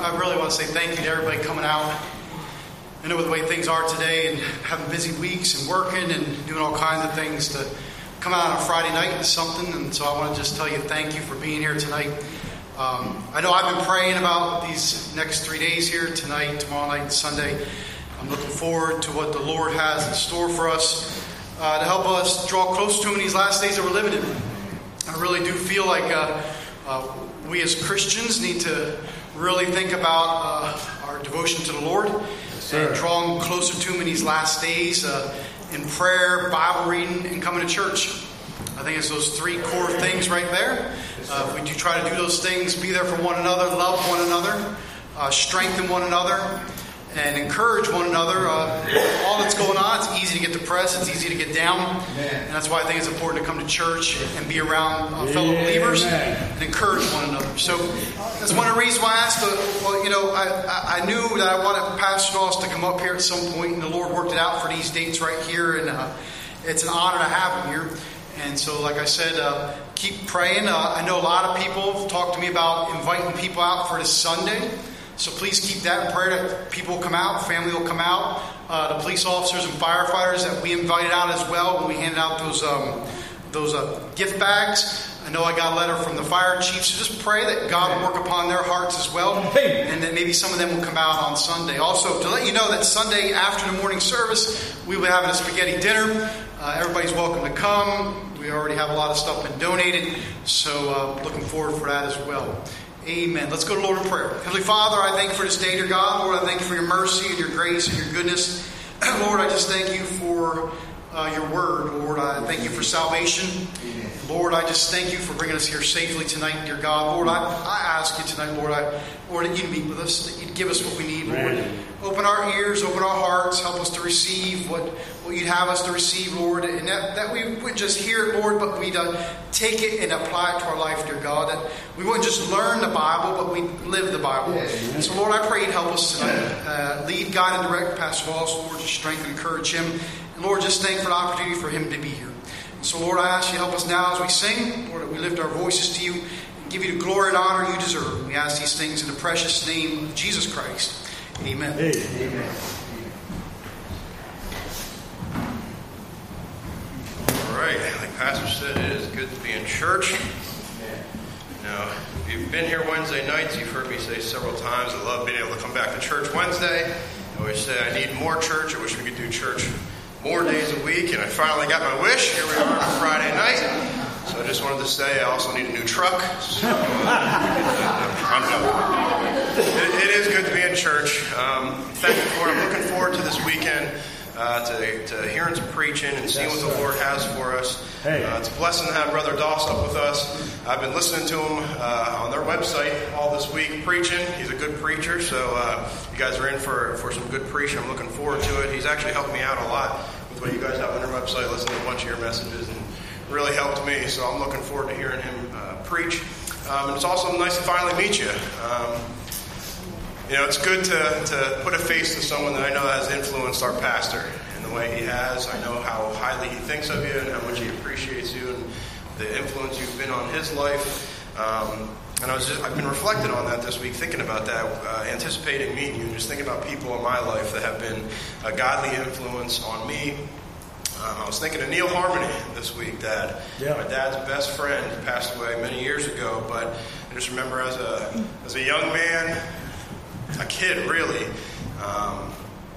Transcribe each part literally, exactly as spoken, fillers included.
I really want to say thank you to everybody coming out. I know with the way things are today and having busy weeks and working and doing all kinds of things, to come out on a Friday night is something. And so I want to just tell you thank you for being here tonight. Um, I know I've been praying about these next three days here, tonight, tomorrow night, and Sunday. I'm looking forward to what the Lord has in store for us uh, to help us draw close to Him in these last days that we're living in. I really do feel like uh, uh, we as Christians need to really think about uh, our devotion to the Lord yes, and drawing closer to Him in these last days uh, in prayer, Bible reading, and coming to church. I think it's those three core things right there. Uh, if we do try to do those things, be there for one another, love one another, uh, strengthen one another, and encourage one another. Uh, all that's going on, it's easy to get depressed, it's easy to get down. And that's why I think it's important to come to church and be around uh, fellow believers and encourage one another. So that's one of the reasons why I asked, the, well, you know, I, I knew that I wanted Pastor Doss to come up here at some point, and the Lord worked it out for these dates right here, and uh, it's an honor to have him here. And so, like I said, uh, keep praying. Uh, I know a lot of people have talked to me about inviting people out for this Sunday. So please keep that in prayer that people will come out, family will come out. Uh, the police officers and firefighters that we invited out as well when we handed out those um, those uh, gift bags. I know I got a letter from the fire chief, so just pray that God will work upon their hearts as well, and that maybe some of them will come out on Sunday. Also, to let you know that Sunday after the morning service, we will be having a spaghetti dinner. Uh, everybody's welcome to come. We already have a lot of stuff been donated, so uh, looking forward for that as well. Amen. Let's go to Lord in prayer. Heavenly Father, I thank you for this day, dear God. Lord, I thank you for your mercy and your grace and your goodness. Lord, I just thank you for uh, your word. Lord, I thank you for salvation. Lord, I just thank you for bringing us here safely tonight, dear God. Lord, I, I ask you tonight, Lord, I, Lord, that you'd meet with us, that you'd give us what we need, Lord. Open our ears, open our hearts, help us to receive what, what you'd have us to receive, Lord. And that, that we wouldn't just hear it, Lord, but we'd uh, take it and apply it to our life, dear God. That we wouldn't just learn the Bible, but we'd live the Bible. And so, Lord, I pray you'd help us tonight. Uh, lead, guide, and direct Pastor Doss, Lord, to strengthen and encourage him. And, Lord, just thank you for the opportunity for him to be here. So, Lord, I ask you to help us now as we sing. Lord, that we lift our voices to you and give you the glory and honor you deserve. We ask these things in the precious name of Jesus Christ. Amen. Amen. All right. Like Pastor said, it is good to be in church. Now, if you've been here Wednesday nights, you've heard me say several times, I love being able to come back to church Wednesday. I always say I need more church. I wish we could do church more days a week, and I finally got my wish. Here we are on Friday night. So I just wanted to say I also need a new truck. So, uh, I'm done. It, it is good to be in church. Um, thank you for it. I'm looking forward to this weekend, uh, to, to hearing some preaching and seeing what the Lord has for us. Uh, it's a blessing to have Brother Doss up with us. I've been listening to him uh, on their website all this week preaching. He's a good preacher, so uh, you guys are in for, for some good preaching. I'm looking forward to it. He's actually helped me out a lot with what you guys have on your website, listening to a bunch of your messages, and really helped me. So I'm looking forward to hearing him uh, preach. Um, and it's also nice to finally meet you. Um, you know, it's good to, to put a face to someone that I know has influenced our pastor in the way he has. I know how highly he thinks of you and how much he appreciates you and the influence you've been on his life. Um, and I was just, I've been reflecting on that this week, thinking about that, uh, anticipating meeting you, and just thinking about people in my life that have been a godly influence on me. Um, I was thinking of Neil Harmony this week, Dad. Yeah. My dad's best friend passed away many years ago, but I just remember as a as a young man, a kid really, um,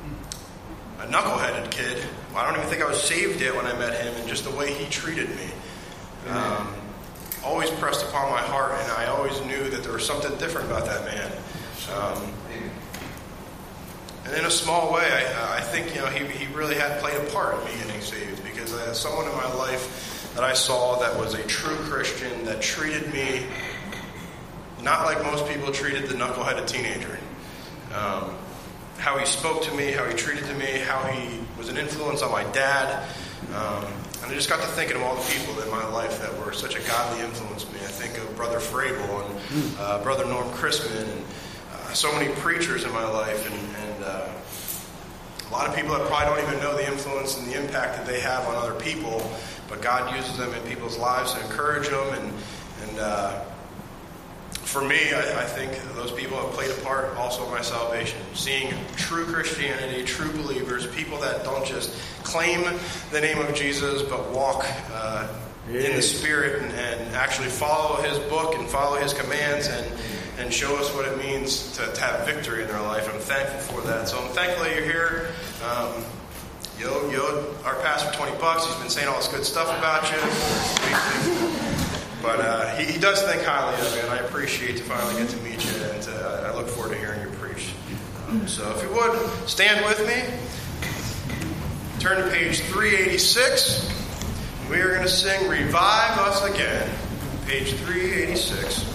a knuckleheaded kid. Well, I don't even think I was saved yet when I met him, and just the way he treated me um, always pressed upon my heart, and I always knew that there was something different about that man. Um, And in a small way, I, I think, you know, he, he really had played a part in me getting saved, because I had someone in my life that I saw that was a true Christian, that treated me not like most people treated the knuckleheaded teenager. Um, how he spoke to me, how he treated to me, how he was an influence on my dad. Um, and I just got to thinking of all the people in my life that were such a godly influence on me. I think of Brother Frabel and uh, Brother Norm Chrisman, and so many preachers in my life, and, and uh, a lot of people that probably don't even know the influence and the impact that they have on other people, but God uses them in people's lives to encourage them and, and uh, for me, I, I think those people have played a part also in my salvation. Seeing true Christianity, true believers, people that don't just claim the name of Jesus, but walk uh, in the Spirit and, and actually follow His book and follow His commands and, and show us what it means to, to have victory in their life. I'm thankful for that. So I'm thankful that you're here. Um, You owe, you owe our pastor twenty bucks. He's been saying all this good stuff about you. But uh, he, he does think highly of you, and I appreciate to finally get to meet you, and uh, I look forward to hearing you preach. Um, so if you would, stand with me. Turn to page three eighty-six. We are going to sing Revive Us Again. Page three eighty-six.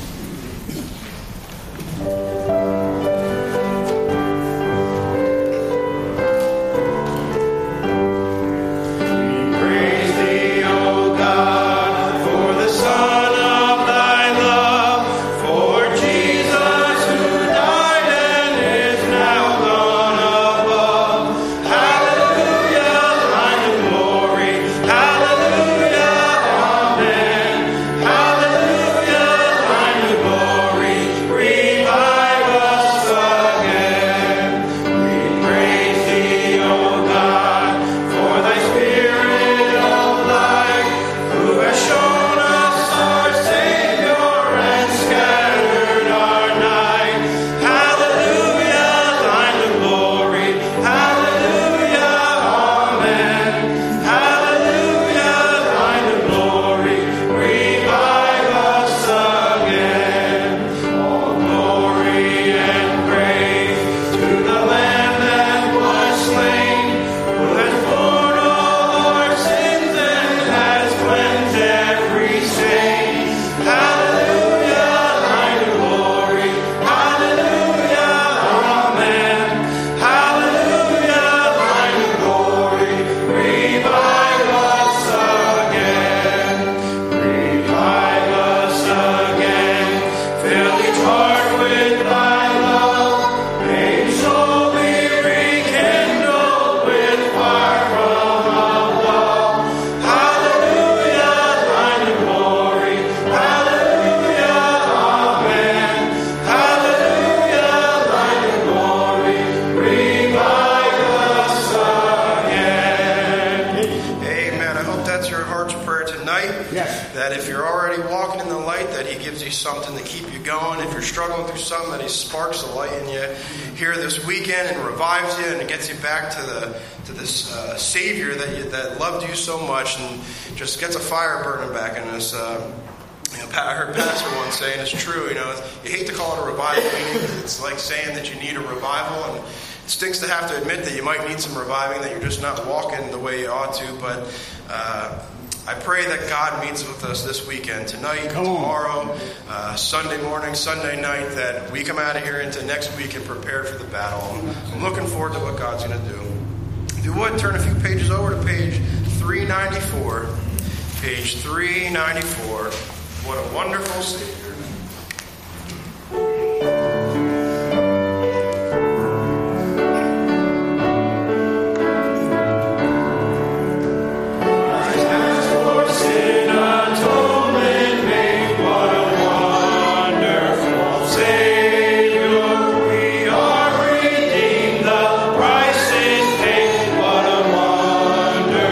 Just gets a fire burning back in us. Uh, you know, I heard Pastor once saying it's true. You know, you hate to call it a revival meeting. It's like saying that you need a revival, and it stinks to have to admit that you might need some reviving, that you're just not walking the way you ought to. But uh, I pray that God meets with us this weekend, tonight, tomorrow, uh, Sunday morning, Sunday night, that we come out of here into next week and prepare for the battle. I'm looking forward to what God's going to do. If you would, turn a few pages over to page three ninety-four. Page three ninety-four. What a wonderful Savior.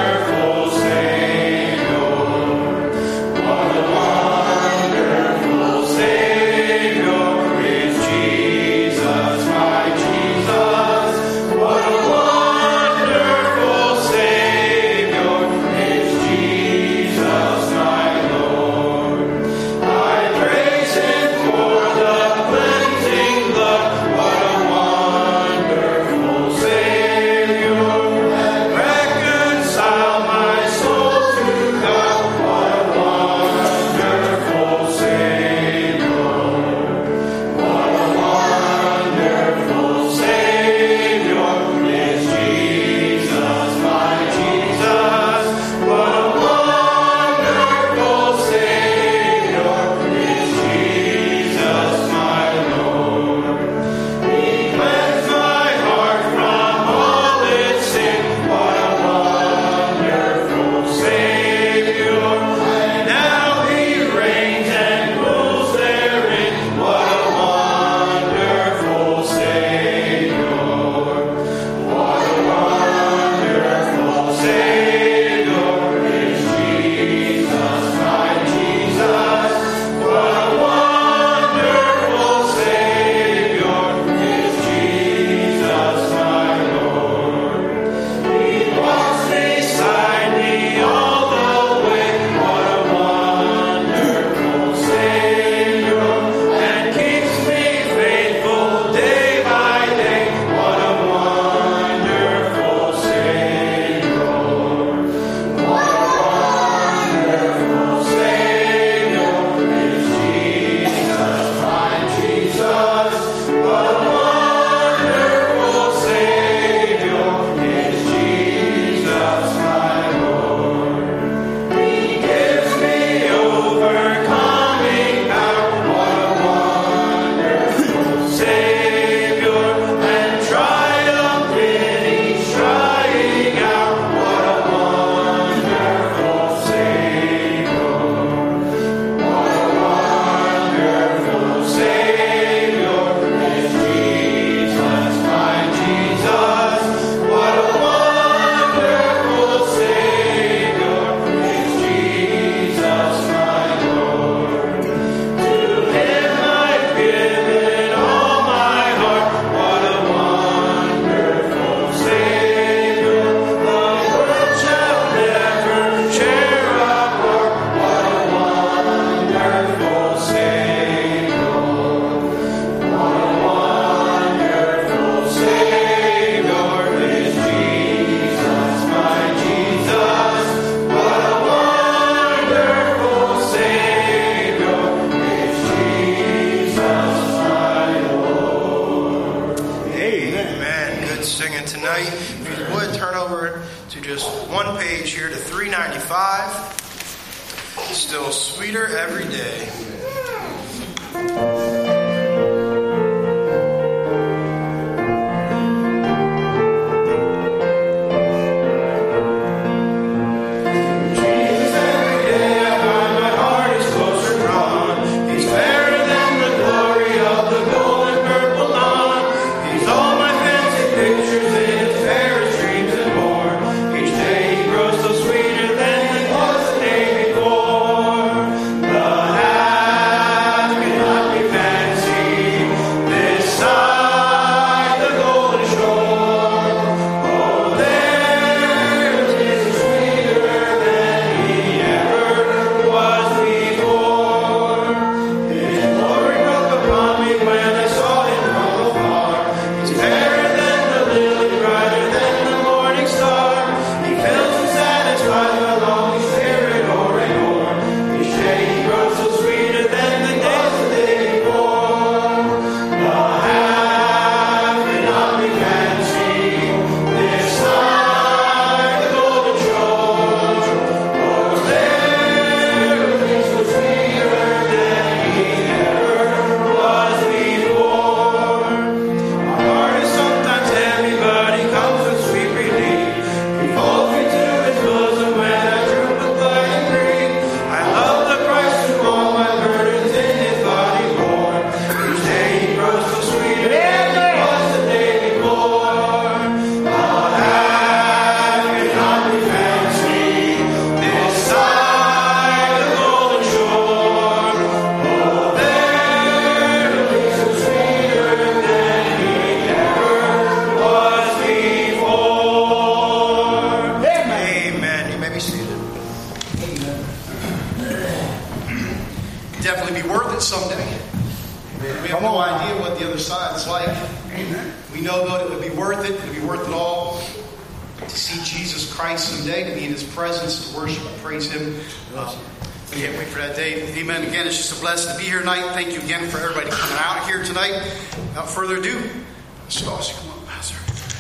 Wonderful if you would turn over to just one page here to three ninety-five. Still sweeter every day. Further ado, Stassi, come on, Pastor.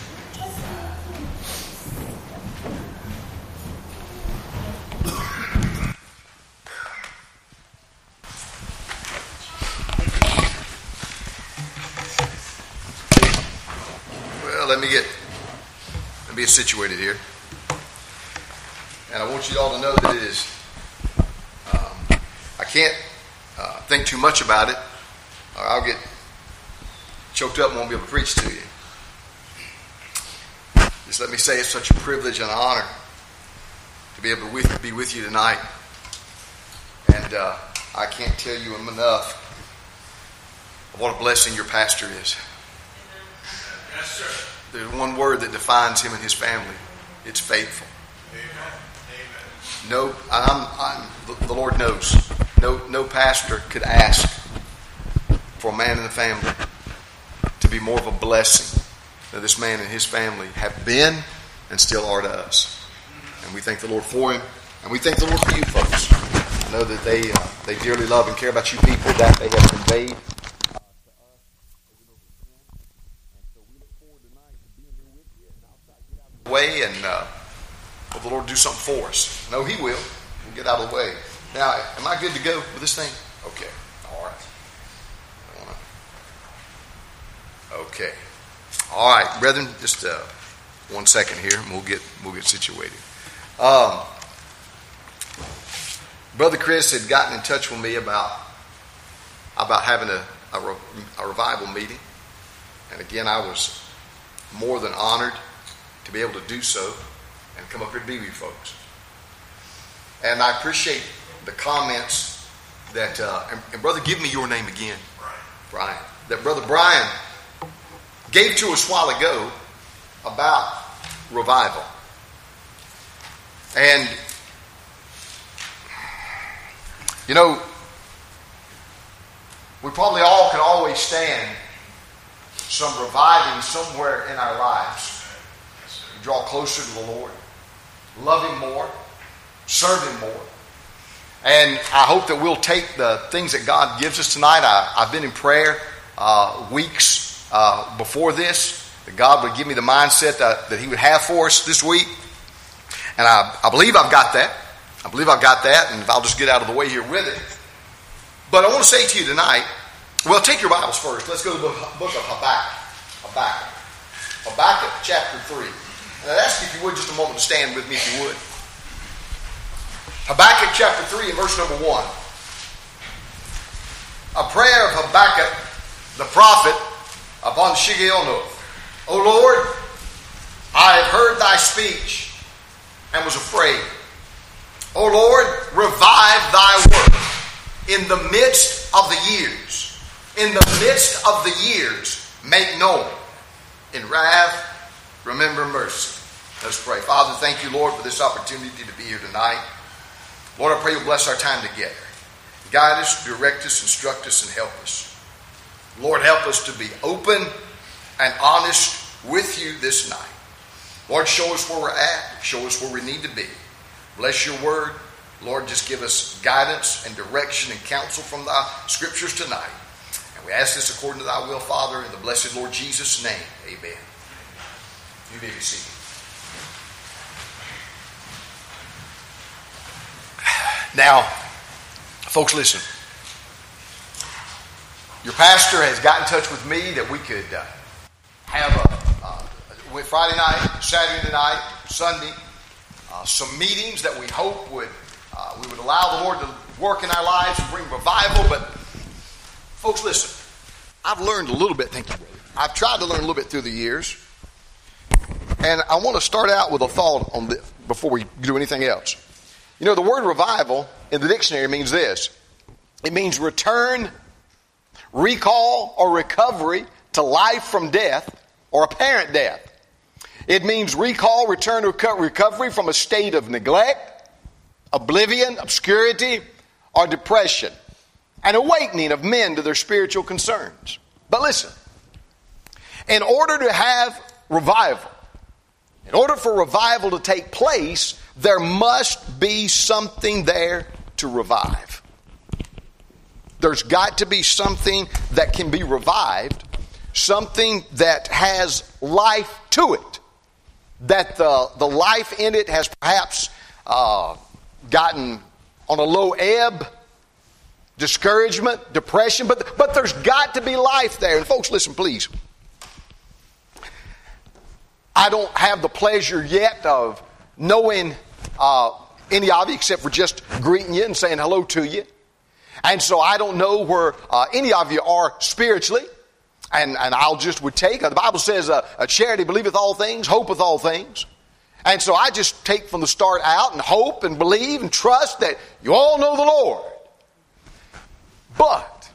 Well, let me get let me get situated here, and I want you all to know that it is. Um, I can't uh, think too much about it, or I'll get choked up and won't be able to preach to you. Just let me say it's such a privilege and an honor to be able to with, be with you tonight. And uh, I can't tell you enough of what a blessing your pastor is. Yes, sir. There's one word that defines him and his family. It's faithful. Amen. No, I'm, I'm, the Lord knows. No, no pastor could ask for a man in the family to be more of a blessing than this man and his family have been and still are to us. And we thank the Lord for him, and we thank the Lord for you folks. I know that they uh, they dearly love and care about you people, that they have conveyed uh, to us over and over again. And so we look forward tonight to being here with you, and I'll try to get out of the way and uh, hope the Lord do something for us. No, He will. We'll get out of the way. Now, am I good to go with this thing? Okay. All right. Okay. All right, brethren, just uh, one second here, and we'll get we'll get situated. Um, Brother Chris had gotten in touch with me about about having a, a, re, a revival meeting, and again, I was more than honored to be able to do so and come up here to be with you folks. And I appreciate the comments that uh, and, and brother, give me your name again, Brian. Brian. That Brother Brian gave to us a while ago about revival. And, you know, we probably all could always stand some reviving somewhere in our lives. Draw closer to the Lord, love Him more, serve Him more. And I hope that we'll take the things that God gives us tonight. I, I've been in prayer uh, weeks Uh, before this, that God would give me the mindset that, that He would have for us this week. And I, I believe I've got that. I believe I've got that, and I'll just get out of the way here with it. But I want to say to you tonight, well, take your Bibles first. Let's go to the book of Habakkuk. Habakkuk. Habakkuk chapter three. And I'd ask you if you would just a moment to stand with me if you would. Habakkuk chapter three and verse number one. A prayer of Habakkuk, the prophet, upon Shigionoth. O Lord, I have heard thy speech and was afraid. O Lord, revive thy work in the midst of the years. In the midst of the years, make known. In wrath, remember mercy. Let's pray. Father, thank you, Lord, for this opportunity to be here tonight. Lord, I pray you'll bless our time together. Guide us, direct us, instruct us, and help us. Lord, help us to be open and honest with you this night. Lord, show us where we're at. Show us where we need to be. Bless your word. Lord, just give us guidance and direction and counsel from thy scriptures tonight. And we ask this according to thy will, Father, in the blessed Lord Jesus' name. Amen. You may be seated. Now, folks, listen. Your pastor has got in touch with me that we could uh, have a, uh, with Friday night, Saturday night, Sunday, uh, some meetings that we hope would uh, we would allow the Lord to work in our lives and bring revival. But, folks, listen. I've learned a little bit. Thank you, brother. I've tried to learn a little bit through the years, and I want to start out with a thought on this before we do anything else. You know, the word revival in the dictionary means this. It means return, recall, or recovery to life from death or apparent death. It means recall, return, or recovery from a state of neglect, oblivion, obscurity, or depression. An awakening of men to their spiritual concerns. But listen, in order to have revival, in order for revival to take place, there must be something there to revive. There's got to be something that can be revived, something that has life to it, that the, the life in it has perhaps uh, gotten on a low ebb, discouragement, depression, but, but there's got to be life there. And folks, listen, please. I don't have the pleasure yet of knowing uh, any of you except for just greeting you and saying hello to you. And so I don't know where uh, any of you are spiritually. And, and I'll just would take, uh, the Bible says, uh, a charity believeth all things, hopeth all things. And so I just take from the start out and hope and believe and trust that you all know the Lord. But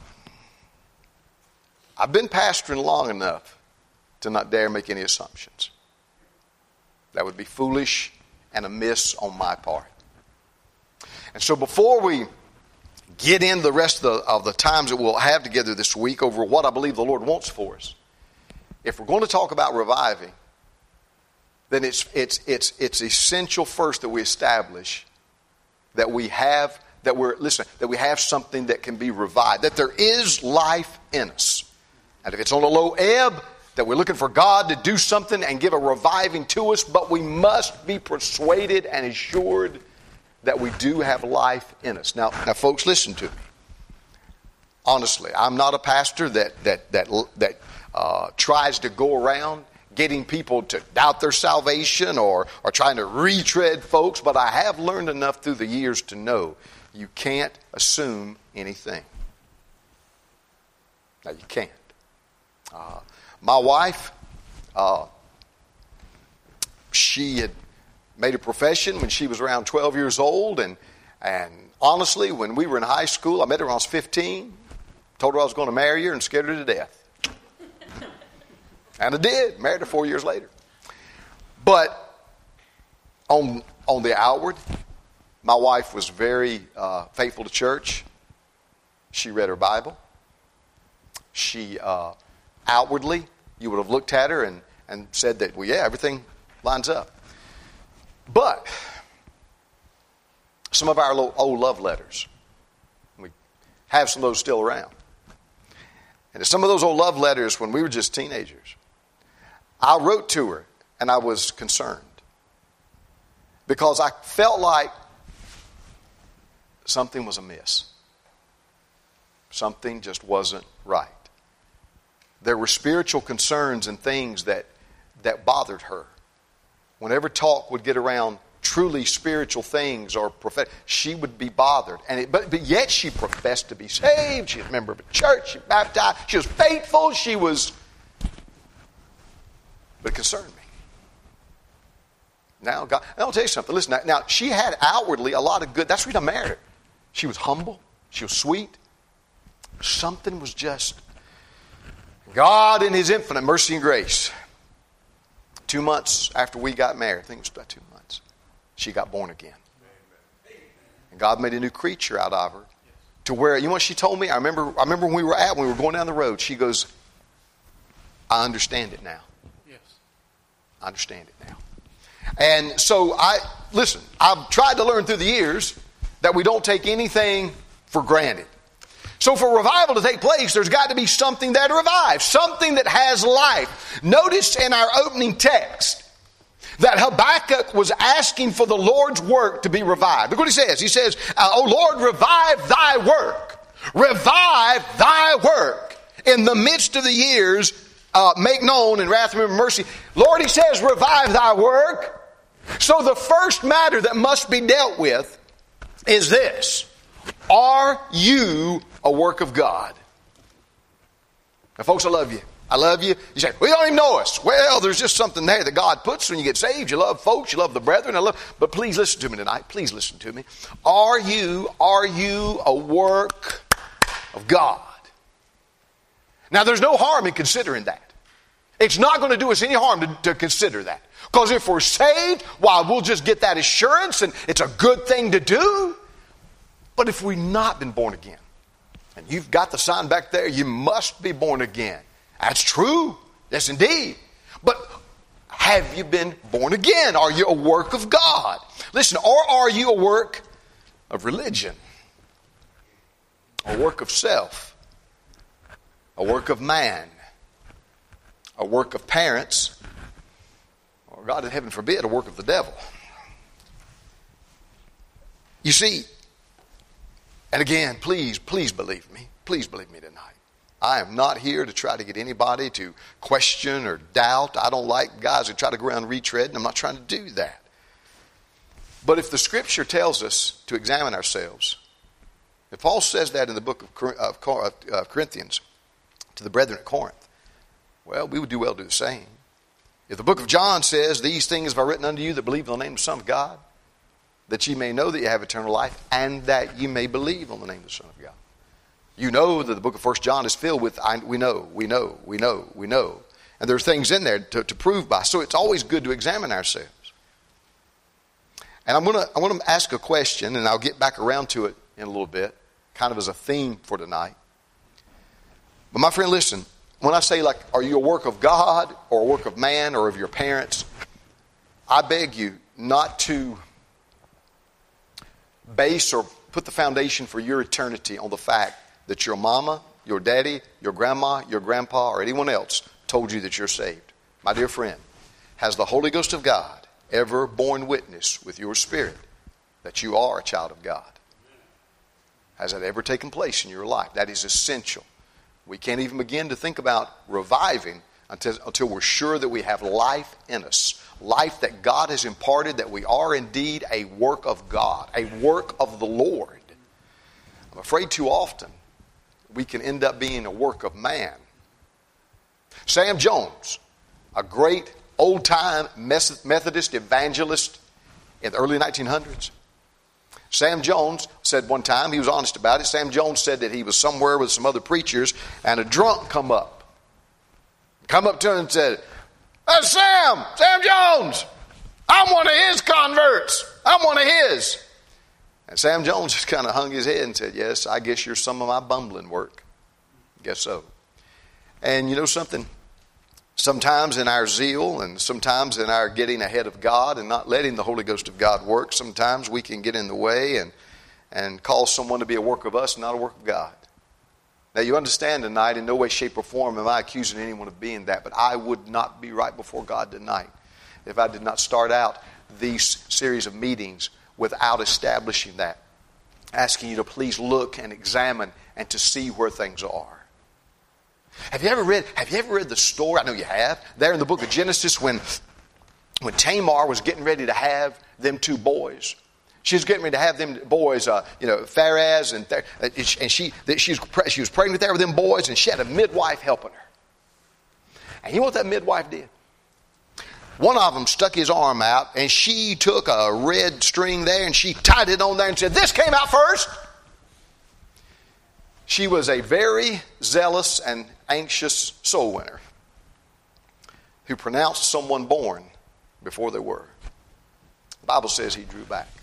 I've been pastoring long enough to not dare make any assumptions. That would be foolish and amiss on my part. And so before we get into the rest of the, of the times that we'll have together this week over what I believe the Lord wants for us, if we're going to talk about reviving, then it's it's it's it's essential first that we establish that we have that we're listen that we have something that can be revived, that there is life in us, and if it's on a low ebb, that we're looking for God to do something and give a reviving to us, but we must be persuaded and assured that we do have life in us. Now, now, folks, listen to me. Honestly, I'm not a pastor that that that that uh, tries to go around getting people to doubt their salvation or or trying to retread folks, but I have learned enough through the years to know you can't assume anything. Now, you can't. Uh, my wife, uh, she had made a profession when she was around twelve years old, and and honestly, when we were in high school, I met her when I was fifteen, told her I was going to marry her and scared her to death. And I did, married her four years later. But on on the outward, my wife was very uh, faithful to church. She read her Bible. She uh, outwardly, you would have looked at her and, and said that, well, yeah, everything lines up. But some of our old love letters, we have some of those still around. And some of those old love letters when we were just teenagers, I wrote to her and I was concerned because I felt like something was amiss. Something just wasn't right. There were spiritual concerns and things that, that bothered her. Whenever talk would get around truly spiritual things or prophet, she would be bothered. And it, but, but yet she professed to be saved. She was a member of a church. She was baptized. She was faithful. She was... But it concerned me. Now, God, and I'll tell you something. Listen, now, now she had outwardly a lot of good. That's the reason I married her. She was humble. She was sweet. Something was just... God in His infinite mercy and grace. Two months after we got married, I think it was about two months, she got born again. And God made a new creature out of her. To where, you know what she told me? I remember I remember when we were at, when we were going down the road, she goes, I understand it now. Yes. I understand it now. And so I, listen, I've tried to learn through the years that we don't take anything for granted. So for revival to take place, there's got to be something that revives, something that has life. Notice in our opening text that Habakkuk was asking for the Lord's work to be revived. Look what he says. He says, "O Lord, revive thy work. Revive thy work. In the midst of the years, uh, make known in wrath and mercy." Lord, he says, revive thy work. So the first matter that must be dealt with is this. Are you a work of God? Now, folks, I love you. I love you. You say, we don't even know us. Well, there's just something there that God puts when you get saved. You love folks. You love the brethren. I love, but please listen to me tonight. Please listen to me. Are you, are you a work of God? Now, there's no harm in considering that. It's not going to do us any harm to, to consider that. Because if we're saved, why, we'll just get that assurance and it's a good thing to do. But if we've not been born again, and you've got the sign back there, you must be born again. That's true. Yes, indeed. But have you been born again? Are you a work of God? Listen, or are you a work of religion? A work of self? A work of man? A work of parents? Or God in heaven forbid, a work of the devil? You see, and again, please, please believe me. Please believe me tonight. I am not here to try to get anybody to question or doubt. I don't like guys who try to go around retreading. I'm not trying to do that. But if the Scripture tells us to examine ourselves, if Paul says that in the book of Corinthians to the brethren at Corinth, well, we would do well to do the same. If the book of John says, these things have I written unto you that believe in the name of the Son of God, that ye may know that you have eternal life, and that ye may believe on the name of the Son of God. You know that the book of First John is filled with, I, we know, we know, we know, we know. And there's things in there to, to prove by. So it's always good to examine ourselves. And I'm going to I want to ask a question, and I'll get back around to it in a little bit, kind of as a theme for tonight. But my friend, listen, when I say, like, are you a work of God or a work of man or of your parents, I beg you not to base or put the foundation for your eternity on the fact that your mama, your daddy, your grandma, your grandpa, or anyone else told you that you're saved. My dear friend, has the Holy Ghost of God ever borne witness with your spirit that you are a child of God? Has that ever taken place in your life? That is essential. We can't even begin to think about reviving until, until we're sure that we have life in us. Life that God has imparted, that we are indeed a work of God, a work of the Lord. I'm afraid too often we can end up being a work of man. Sam Jones, a great old-time Methodist evangelist in the early nineteen hundreds. Sam Jones said one time, he was honest about it, Sam Jones said that he was somewhere with some other preachers and a drunk come up. Come up to him and said, "That's Sam, Sam Jones. I'm one of his converts. I'm one of his." And Sam Jones just kind of hung his head and said, "Yes, I guess you're some of my bumbling work." Guess so. And you know something? Sometimes in our zeal and sometimes in our getting ahead of God and not letting the Holy Ghost of God work, sometimes we can get in the way and, and call someone to be a work of us and not a work of God. Now, you understand tonight, in no way, shape, or form am I accusing anyone of being that, but I would not be right before God tonight if I did not start out these series of meetings without establishing that. Asking you to please look and examine and to see where things are. Have you ever read, have you ever read the story? I know you have. There in the book of Genesis when, when Tamar was getting ready to have them two boys. She was getting ready to have them boys, uh, you know, Pharez and Ther- and she that she was pre- she was pregnant there with them boys, and she had a midwife helping her. And you know what that midwife did? One of them stuck his arm out, and she took a red string there, and she tied it on there and said, "This came out first." She was a very zealous and anxious soul winner who pronounced someone born before they were. The Bible says he drew back.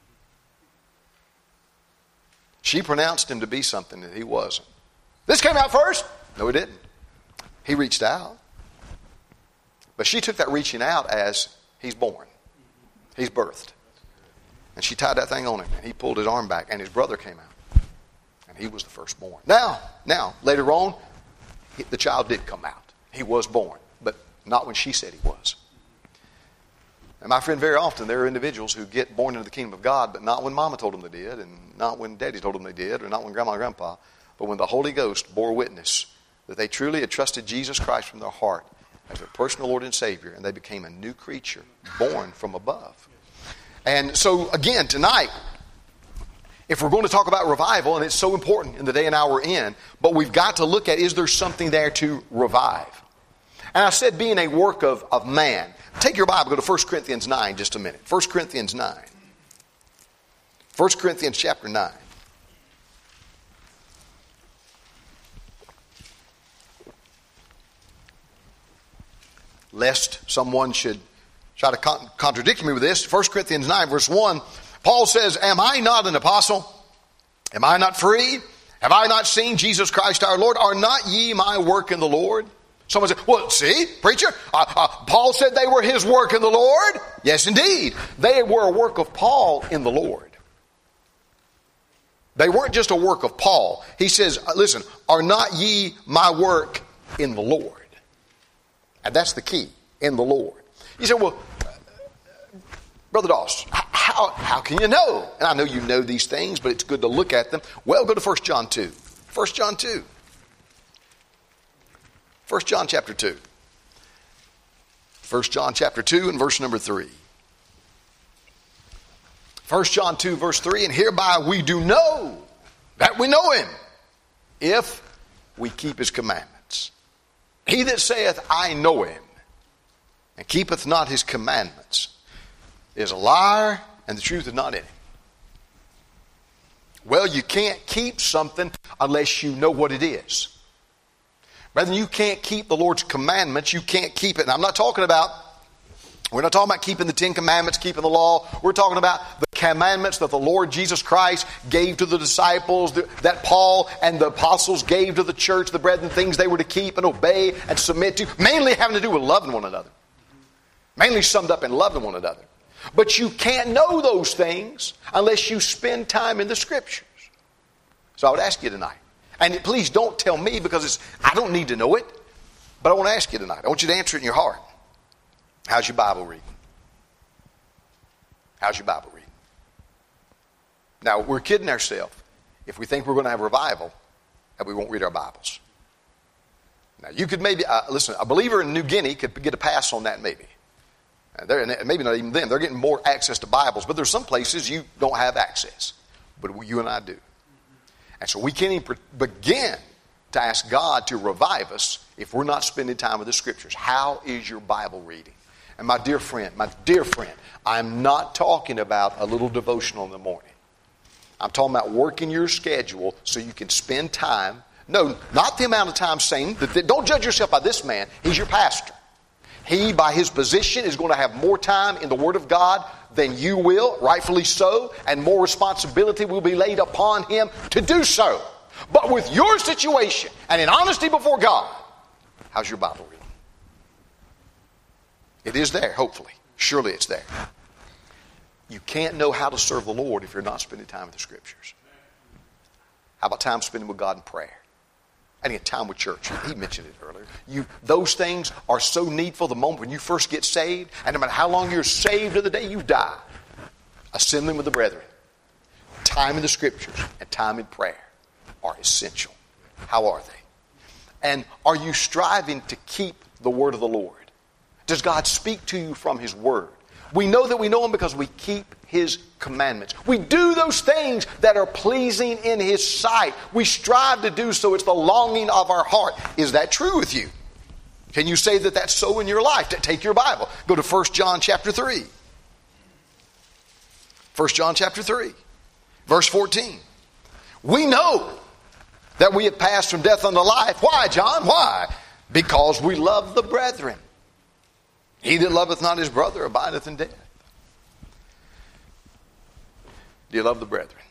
She pronounced him to be something that he wasn't. This came out first? No, it didn't. He reached out. But she took that reaching out as he's born. He's birthed. And she tied that thing on him, and he pulled his arm back, and his brother came out. And he was the firstborn. Now, now, later on, the child did come out. He was born, but not when she said he was. And my friend, very often there are individuals who get born into the kingdom of God, but not when mama told them they did, and not when daddy told them they did, or not when grandma and grandpa, but when the Holy Ghost bore witness that they truly had trusted Jesus Christ from their heart as their personal Lord and Savior, and they became a new creature, born from above. And so, again, tonight, if we're going to talk about revival, and it's so important in the day and hour we're in, but we've got to look at, is there something there to revive? And I said being a work of, of man. Take your Bible, go to First Corinthians nine just a minute. First Corinthians nine. First Corinthians chapter nine. Lest someone should try to con- contradict me with this. First Corinthians nine verse one. Paul says, "Am I not an apostle? Am I not free? Have I not seen Jesus Christ our Lord? Are not ye my work in the Lord?" Someone said, "Well, see, preacher, uh, uh, Paul said they were his work in the Lord." Yes, indeed. They were a work of Paul in the Lord. They weren't just a work of Paul. He says, listen, "Are not ye my work in the Lord?" And that's the key, in the Lord. You say, "Well, Brother Doss, how, how can you know?" And I know you know these things, but it's good to look at them. Well, go to First John two. First John two. First John chapter two. First John chapter two and verse number three. First John two verse three, "And hereby we do know that we know him, if we keep his commandments. He that saith, I know him, and keepeth not his commandments, is a liar, and the truth is not in him." Well, you can't keep something unless you know what it is. Brethren, you can't keep the Lord's commandments. You can't keep it. And I'm not talking about, we're not talking about keeping the Ten Commandments, keeping the law. We're talking about the commandments that the Lord Jesus Christ gave to the disciples, that Paul and the apostles gave to the church, the brethren, things they were to keep and obey and submit to, mainly having to do with loving one another. Mainly summed up in loving one another. But you can't know those things unless you spend time in the Scriptures. So I would ask you tonight, and please don't tell me, because it's, I don't need to know it, but I want to ask you tonight. I want you to answer it in your heart. How's your Bible reading? How's your Bible reading? Now, we're kidding ourselves if we think we're going to have revival and we won't read our Bibles. Now, you could maybe, uh, listen, a believer in New Guinea could get a pass on that maybe. And maybe not even them. They're getting more access to Bibles, but there's some places you don't have access. But you and I do. And so we can't even begin to ask God to revive us if we're not spending time with the Scriptures. How is your Bible reading? And my dear friend, my dear friend, I'm not talking about a little devotional in the morning. I'm talking about working your schedule so you can spend time. No, not the amount of time saying, that, don't judge yourself by this man. He's your pastor. He, by his position, is going to have more time in the Word of God than you will, rightfully so, and more responsibility will be laid upon him to do so. But with your situation, and in honesty before God, how's your Bible reading? It is there, hopefully. Surely it's there. You can't know how to serve the Lord if you're not spending time with the Scriptures. How about time spending with God in prayer? Having a time with church. He mentioned it earlier. You, those things are so needful the moment when you first get saved, and no matter how long you're saved to the day you die. Assembling with the brethren, time in the Scriptures, and time in prayer are essential. How are they? And are you striving to keep the word of the Lord? Does God speak to you from His word? We know that we know Him because we keep His commandments. We do those things that are pleasing in His sight. We strive to do so. It's the longing of our heart. Is that true with you? Can you say that that's so in your life? Take your Bible. Go to First John chapter three. First John chapter three, verse fourteen. We know that we have passed from death unto life. Why, John? Why? Because we love the brethren. He that loveth not his brother abideth in death. Do you love the brethren?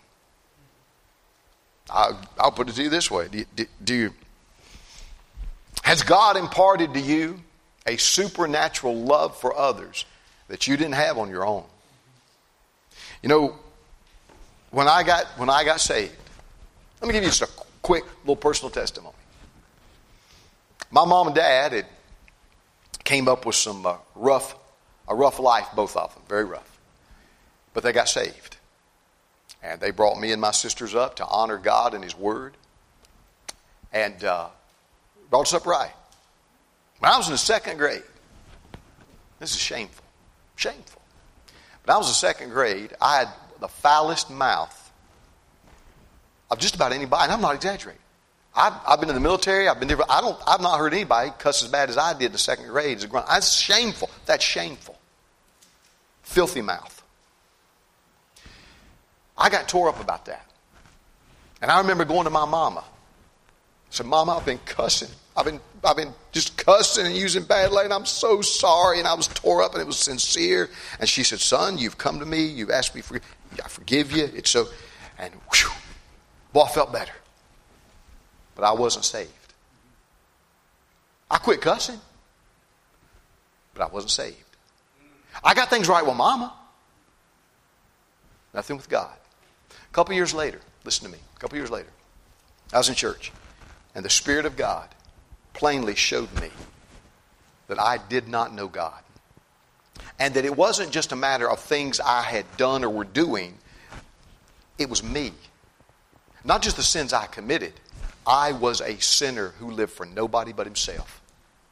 I'll, I'll put it to you this way. Do you, do, do you, has God imparted to you a supernatural love for others that you didn't have on your own? You know, when I got when I got saved, let me give you just a quick little personal testimony. My mom and dad had came up with some uh, rough, a rough life, both of them, very rough. But they got saved. And they brought me and my sisters up to honor God and His Word. And uh, brought us up right. When I was in the second grade, this is shameful, shameful. When I was in second grade, I had the foulest mouth of just about anybody, and I'm not exaggerating. I've, I've been in the military. I've been different. I don't. I've not heard anybody cuss as bad as I did in the second grade as a grunt. That's shameful. That's shameful. Filthy mouth. I got tore up about that, and I remember going to my mama. I said, "Mama, I've been cussing. I've been, I've been just cussing and using bad language. I'm so sorry." And I was tore up, and it was sincere. And she said, "Son, you've come to me. You've asked me for. I forgive you. It's so." And whew, boy, I felt better. But I wasn't saved. I quit cussing, but I wasn't saved. I got things right with Mama. Nothing with God. A couple years later, listen to me. A couple years later, I was in church, and the Spirit of God plainly showed me that I did not know God. And that it wasn't just a matter of things I had done or were doing. It was me. Not just the sins I committed. I was a sinner who lived for nobody but himself.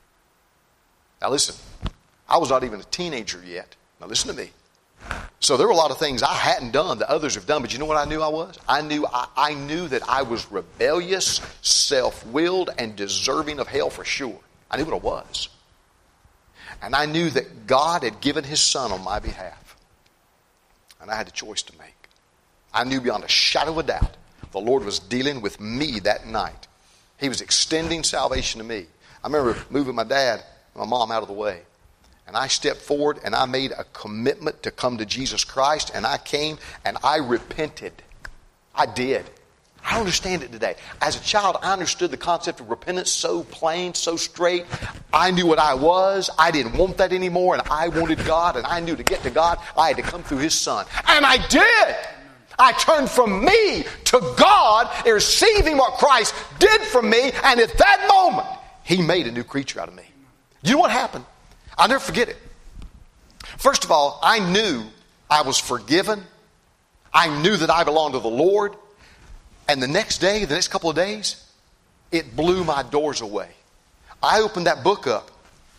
Now listen, I was not even a teenager yet. Now listen to me. So there were a lot of things I hadn't done that others have done, but you know what I knew I was? I knew I, I knew that I was rebellious, self-willed, and deserving of hell for sure. I knew what I was. And I knew that God had given His Son on my behalf. And I had a choice to make. I knew beyond a shadow of a doubt the Lord was dealing with me that night. He was extending salvation to me. I remember moving my dad and my mom out of the way. And I stepped forward and I made a commitment to come to Jesus Christ. And I came and I repented. I did. I don't understand it today. As a child, I understood the concept of repentance so plain, so straight. I knew what I was. I didn't want that anymore. And I wanted God. And I knew to get to God, I had to come through His Son. And I did. I turned from me to God, receiving what Christ did for me, and at that moment, He made a new creature out of me. You know what happened? I'll never forget it. First of all, I knew I was forgiven. I knew that I belonged to the Lord. And the next day, the next couple of days, it blew my doors away. I opened that book up,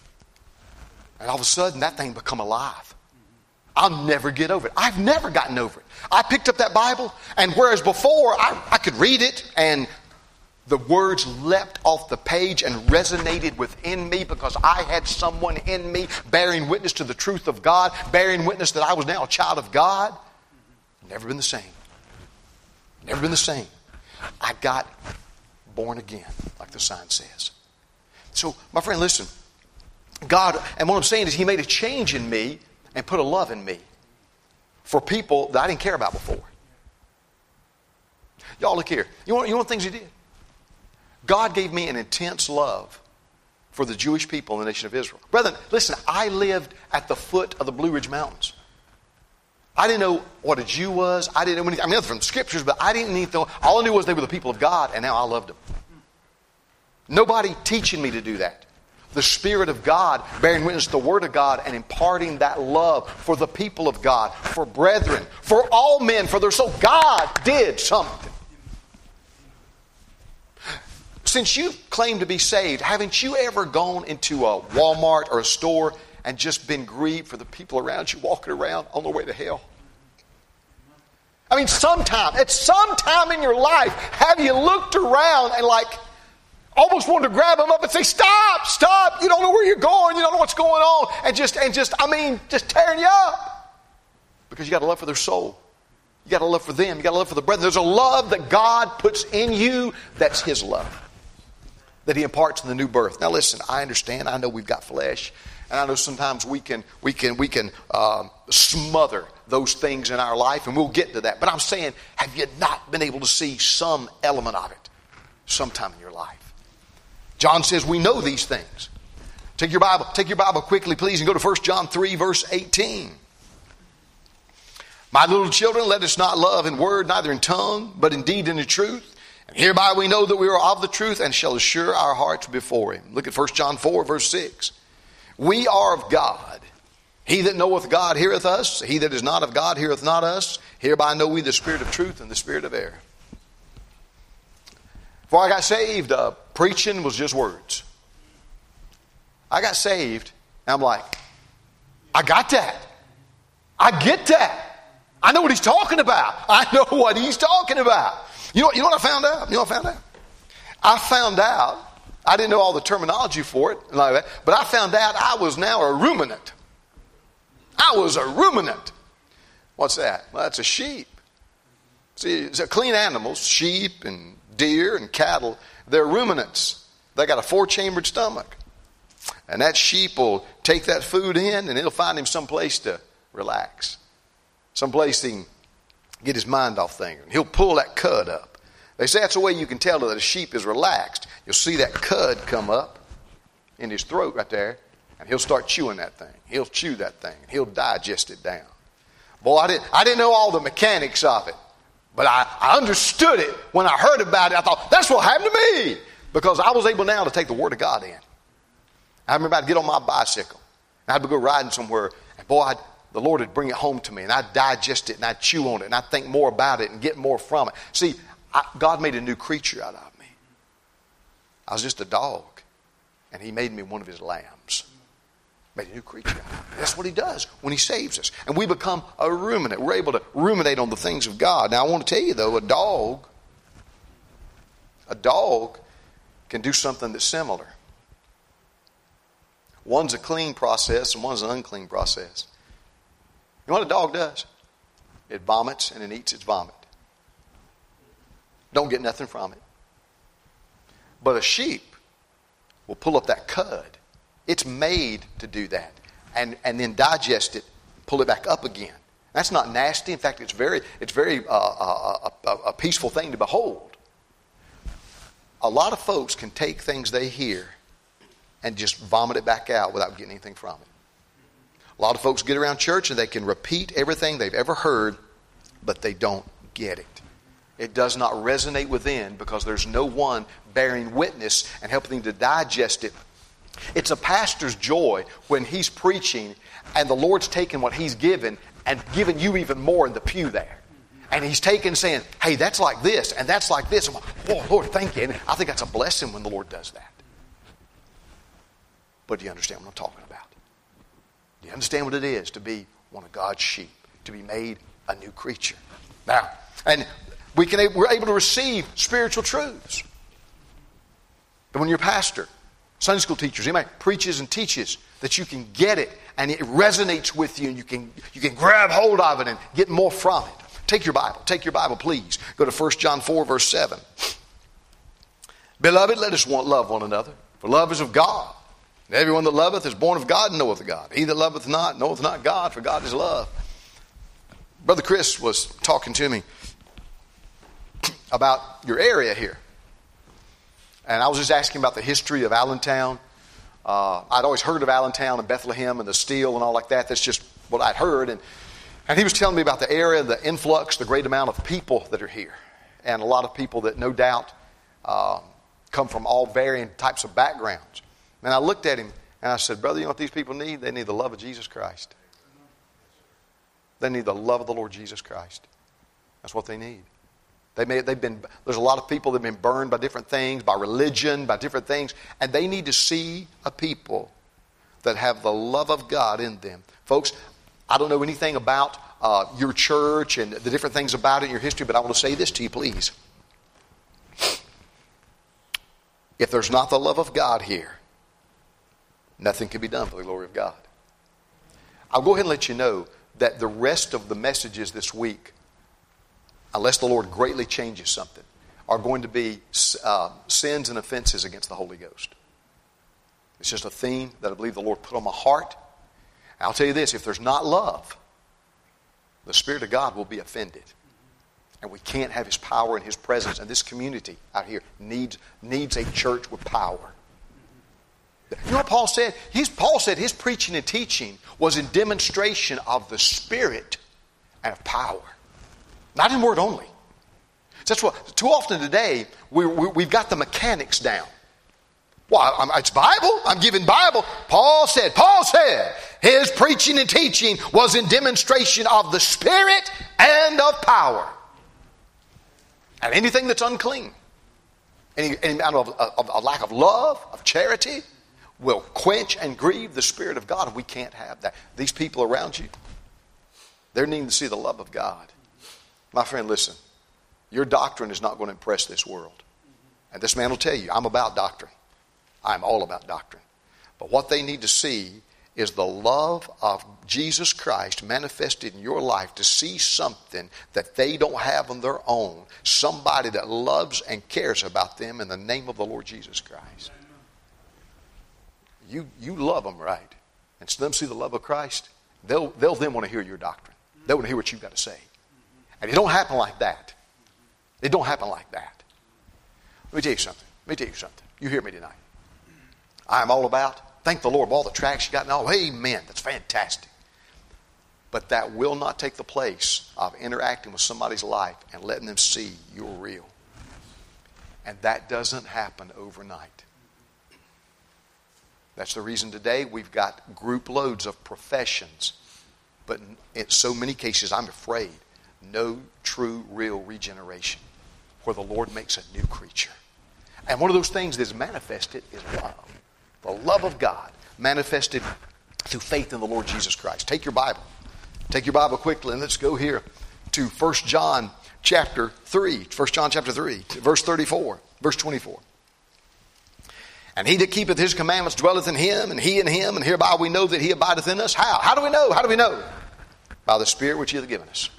and all of a sudden, that thing became alive. I'll never get over it. I've never gotten over it. I picked up that Bible, and whereas before I, I could read it and the words leapt off the page and resonated within me because I had someone in me bearing witness to the truth of God, bearing witness that I was now a child of God. Never been the same. Never been the same. I got born again, like the sign says. So, my friend, listen. God, and what I'm saying is He made a change in me and put a love in me for people that I didn't care about before. Y'all look here. You want, you know what things He did? God gave me an intense love for the Jewish people in the nation of Israel. Brethren, listen, I lived at the foot of the Blue Ridge Mountains. I didn't know what a Jew was. I didn't know anything. I mean, from the Scriptures, but I didn't need to know. All I knew was they were the people of God, and now I loved them. Nobody teaching me to do that. The Spirit of God bearing witness to the Word of God and imparting that love for the people of God, for brethren, for all men, for their soul. God did something. Since you claim to be saved, haven't you ever gone into a Walmart or a store and just been grieved for the people around you walking around on their way to hell? I mean, sometime, at some time in your life, have you looked around and like almost wanted to grab them up and say, stop, stop, you don't know where you're going, you don't know what's going on, and just, and just, I mean, just tearing you up. Because you got a love for their soul. You got a love for them. You got a love for the brethren. There's a love that God puts in you that's His love, that He imparts in the new birth. Now listen, I understand, I know we've got flesh, and I know sometimes we can, we can, we can um, smother those things in our life, and we'll get to that. But I'm saying, have you not been able to see some element of it sometime in your life? John says we know these things. Take your Bible, take your Bible quickly, please, and go to First John three, verse eighteen. My little children, let us not love in word, neither in tongue, but in deed and in truth. And hereby we know that we are of the truth and shall assure our hearts before Him. Look at First John four, verse six. We are of God. He that knoweth God heareth us. He that is not of God heareth not us. Hereby know we the spirit of truth and the spirit of error. Before I got saved, uh, preaching was just words. I got saved, and I'm like, I got that. I get that. I know what he's talking about. I know what he's talking about. You know, you know what I found out? You know what I found out? I found out, I didn't know all the terminology for it, like that, but I found out I was now a ruminant. I was a ruminant. What's that? Well, that's a sheep. See, it's a clean animals, sheep and deer and cattle, they're ruminants. They got a four-chambered stomach. And that sheep will take that food in and it'll find him someplace to relax. Someplace he can get his mind off things. And he'll pull that cud up. They say that's the way you can tell that a sheep is relaxed. You'll see that cud come up in his throat right there, and he'll start chewing that thing. He'll chew that thing. He'll digest it down. Boy, I didn't, I didn't know all the mechanics of it. But I, I understood it when I heard about it. I thought, that's what happened to me. Because I was able now to take the Word of God in. I remember I'd get on my bicycle. And I'd go riding somewhere. And boy, I'd, the Lord would bring it home to me. And I'd digest it and I'd chew on it. And I'd think more about it and get more from it. See, I, God made a new creature out of me. I was just a dog. And He made me one of His lambs. Made a new creature. That's what He does when He saves us. And we become a ruminant. We're able to ruminate on the things of God. Now I want to tell you though, a dog, a dog can do something that's similar. One's a clean process and one's an unclean process. You know what a dog does? It vomits and it eats its vomit. Don't get nothing from it. But a sheep will pull up that cud. It's made to do that. And, and then digest it, pull it back up again. That's not nasty. In fact, it's very, it's very uh, a, a, a peaceful thing to behold. A lot of folks can take things they hear and just vomit it back out without getting anything from it. A lot of folks get around church and they can repeat everything they've ever heard, but they don't get it. It does not resonate within because there's no one bearing witness and helping them to digest it. It's a pastor's joy when he's preaching and the Lord's taking what He's given and giving you even more in the pew there. And He's taking saying, hey, that's like this and that's like this. I'm like, oh, Lord, thank you. And I think that's a blessing when the Lord does that. But do you understand what I'm talking about? Do you understand what it is to be one of God's sheep? To be made a new creature. Now, and we can, we're able to receive spiritual truths. But when you're a pastor, Sunday school teachers, anybody preaches and teaches, that you can get it and it resonates with you and you can, you can grab hold of it and get more from it. Take your Bible. Take your Bible, please. Go to First John four, verse seven. Beloved, let us want, love one another. For love is of God. And everyone that loveth is born of God and knoweth God. He that loveth not, knoweth not God, for God is love. Brother Chris was talking to me about your area here. And I was just asking about the history of Allentown. Uh, I'd always heard of Allentown and Bethlehem and the steel and all like that. That's just what I'd heard. And, and he was telling me about the area, the influx, the great amount of people that are here. And a lot of people that no doubt uh, come from all varying types of backgrounds. And I looked at him and I said, brother, you know what these people need? They need the love of Jesus Christ. They need the love of the Lord Jesus Christ. That's what they need. They may, they've been, there's a lot of people that have been burned by different things, by religion, by different things, and they need to see a people that have the love of God in them. Folks, I don't know anything about uh, your church and the different things about it in your history, but I want to say this to you, please. If there's not the love of God here, nothing can be done for the glory of God. I'll go ahead and let you know that the rest of the messages this week, unless the Lord greatly changes something, are going to be uh, sins and offenses against the Holy Ghost. It's just a theme that I believe the Lord put on my heart. I'll tell you this, if there's not love, the Spirit of God will be offended. And we can't have His power and His presence. And this community out here needs, needs a church with power. You know what Paul said? His, Paul said his preaching and teaching was in demonstration of the Spirit and of power. Not in word only. That's what, too often today, we, we, we've got the mechanics down. Well, I'm, it's Bible. I'm giving Bible. Paul said, Paul said, his preaching and teaching was in demonstration of the Spirit and of power. And anything that's unclean, any, any amount of, of, of lack of love, of charity, will quench and grieve the Spirit of God. And we can't have that. These people around you, they're needing to see the love of God. My friend, listen. Your doctrine is not going to impress this world. And this man will tell you, I'm about doctrine. I'm all about doctrine. But what they need to see is the love of Jesus Christ manifested in your life, to see something that they don't have on their own. Somebody that loves and cares about them in the name of the Lord Jesus Christ. You, you love them, right? And so them see the love of Christ, they'll, they'll then want to hear your doctrine. They want to hear what you've got to say. And it don't happen like that. It don't happen like that. Let me tell you something. Let me tell you something. You hear me tonight. I'm all about, thank the Lord for all the tracks you got and all. Amen. That's fantastic. But that will not take the place of interacting with somebody's life and letting them see you're real. And that doesn't happen overnight. That's the reason today we've got group loads of professions. But in so many cases, I'm afraid, no true, real regeneration where the Lord makes a new creature. And one of those things that is manifested is love. The love of God manifested through faith in the Lord Jesus Christ. Take your Bible. Take your Bible quickly and let's go here to First John chapter three. First John chapter three, verse thirty-four, verse twenty-four. And he that keepeth his commandments dwelleth in him, and he in him, and hereby we know that he abideth in us. How? How do we know? How do we know? By the Spirit which he hath given us.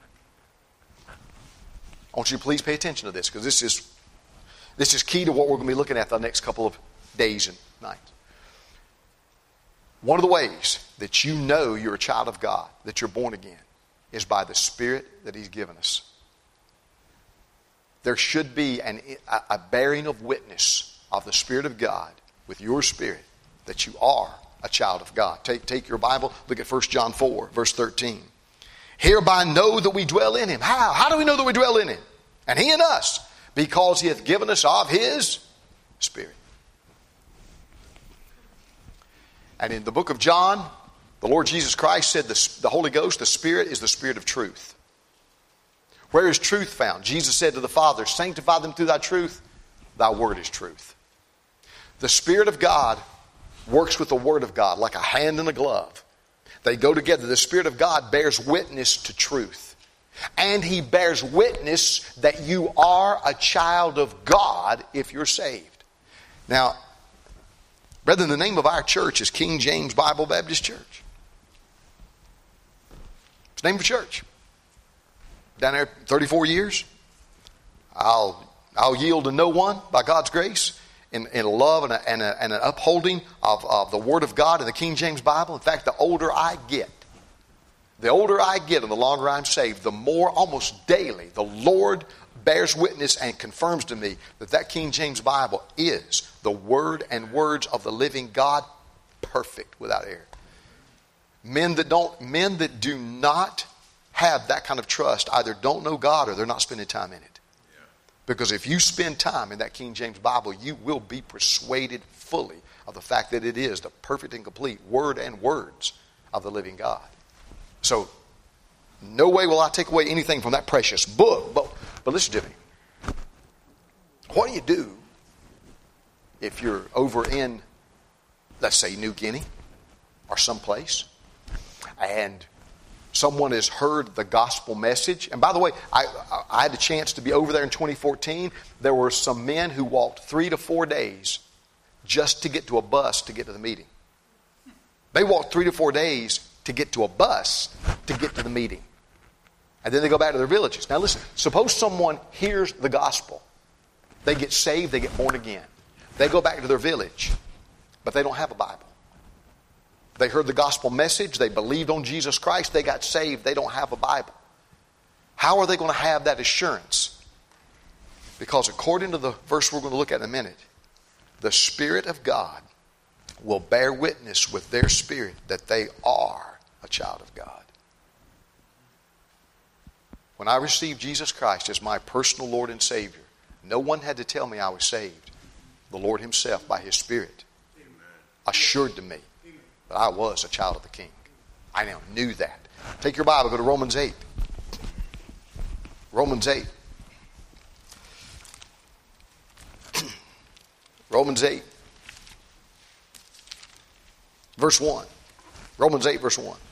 I want you to please pay attention to this, because this is this is key to what we're going to be looking at the next couple of days and nights. One of the ways that you know you're a child of God, that you're born again, is by the Spirit that He's given us. There should be an, a bearing of witness of the Spirit of God with your spirit that you are a child of God. Take, take your Bible, look at First John four, verse thirteen. Hereby know that we dwell in Him. How? How do we know that we dwell in Him? And He in us, because He hath given us of His Spirit. And in the book of John, the Lord Jesus Christ said the, the Holy Ghost, the Spirit, is the Spirit of truth. Where is truth found? Jesus said to the Father, sanctify them through thy truth. Thy word is truth. The Spirit of God works with the Word of God like a hand in a glove. They go together. The Spirit of God bears witness to truth. And He bears witness that you are a child of God if you're saved. Now, brethren, the name of our church is King James Bible Baptist Church. It's the name of the church. Down there thirty-four years. I'll I'll yield to no one by God's grace in, in love and, a, and, a, and an upholding of, of the Word of God in the King James Bible. In fact, the older I get, the older I get and the longer I'm saved, the more almost daily the Lord bears witness and confirms to me that that King James Bible is the Word and words of the living God, perfect without error. Men that don't, men that do not have that kind of trust either don't know God or they're not spending time in it. Because if you spend time in that King James Bible, you will be persuaded fully of the fact that it is the perfect and complete word and words of the living God. So, no way will I take away anything from that precious book. But, but listen to me. What do you do if you're over in, let's say, New Guinea or someplace, and someone has heard the gospel message? And by the way, I, I had a chance to be over there in twenty fourteen. There were some men who walked three to four days just to get to a bus to get to the meeting. They walked three to four days to get to a bus to get to the meeting. And then they go back to their villages. Now listen, suppose someone hears the gospel. They get saved, they get born again. They go back to their village, but they don't have a Bible. They heard the gospel message, they believed on Jesus Christ, they got saved, they don't have a Bible. How are they going to have that assurance? Because according to the verse we're going to look at in a minute, the Spirit of God will bear witness with their spirit that they are a child of God. When I received Jesus Christ as my personal Lord and Savior, no one had to tell me I was saved. The Lord Himself, by His Spirit, assured to me that I was a child of the King. I now knew that. Take your Bible, go to Romans eight. Romans eight. Romans eight. Verse one. Romans eight, verse one.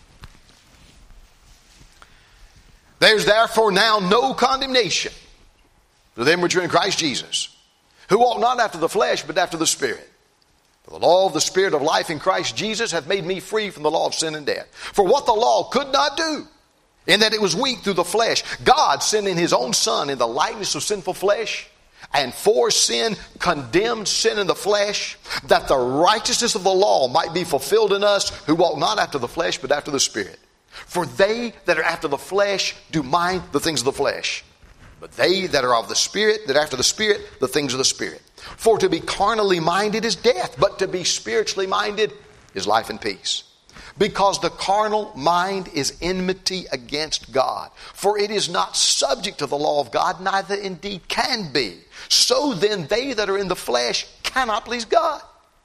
There's therefore now no condemnation to them which are in Christ Jesus, who walk not after the flesh, but after the Spirit. For the law of the Spirit of life in Christ Jesus hath made me free from the law of sin and death. For what the law could not do, in that it was weak through the flesh, God sending His own Son in the likeness of sinful flesh, and for sin condemned sin in the flesh, that the righteousness of the law might be fulfilled in us who walk not after the flesh, but after the Spirit. For they that are after the flesh do mind the things of the flesh, but they that are of the Spirit, that are after the Spirit, the things of the Spirit. For to be carnally minded is death, but to be spiritually minded is life and peace. Because the carnal mind is enmity against God. For it is not subject to the law of God, neither indeed can be. So then they that are in the flesh cannot please God.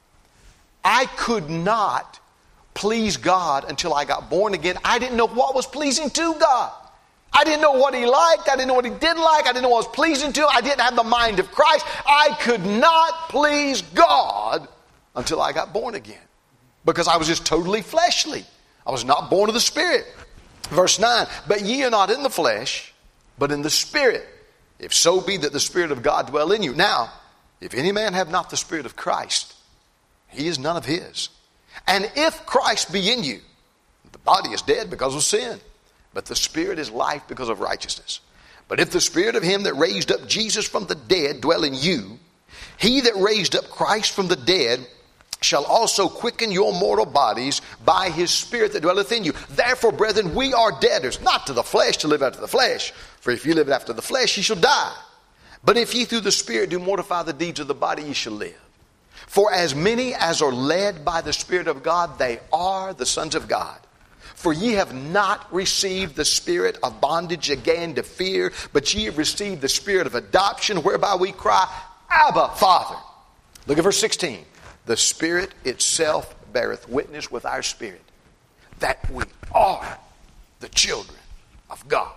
I could not please God until I got born again. I didn't know what was pleasing to God. I didn't know what He liked. I didn't know what He didn't like. I didn't know what was pleasing to Him. I didn't have the mind of Christ. I could not please God until I got born again. Because I was just totally fleshly. I was not born of the Spirit. Verse nine, but ye are not in the flesh, but in the Spirit, if so be that the Spirit of God dwell in you. Now, if any man have not the Spirit of Christ, he is none of His. And if Christ be in you, the body is dead because of sin, but the Spirit is life because of righteousness. But if the Spirit of Him that raised up Jesus from the dead dwell in you, He that raised up Christ from the dead shall also quicken your mortal bodies by His Spirit that dwelleth in you. Therefore, brethren, we are debtors, not to the flesh, to live after the flesh. For if you live after the flesh, ye shall die. But if ye through the Spirit do mortify the deeds of the body, ye shall live. For as many as are led by the Spirit of God, they are the sons of God. For ye have not received the spirit of bondage again to fear, but ye have received the Spirit of adoption, whereby we cry, Abba, Father. Look at verse sixteen. The Spirit itself beareth witness with our spirit that we are the children of God.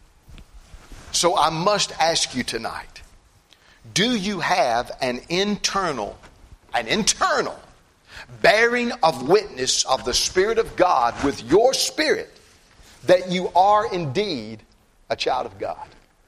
So I must ask you tonight, do you have an internal, an internal bearing of witness of the Spirit of God with your spirit that you are indeed a child of God?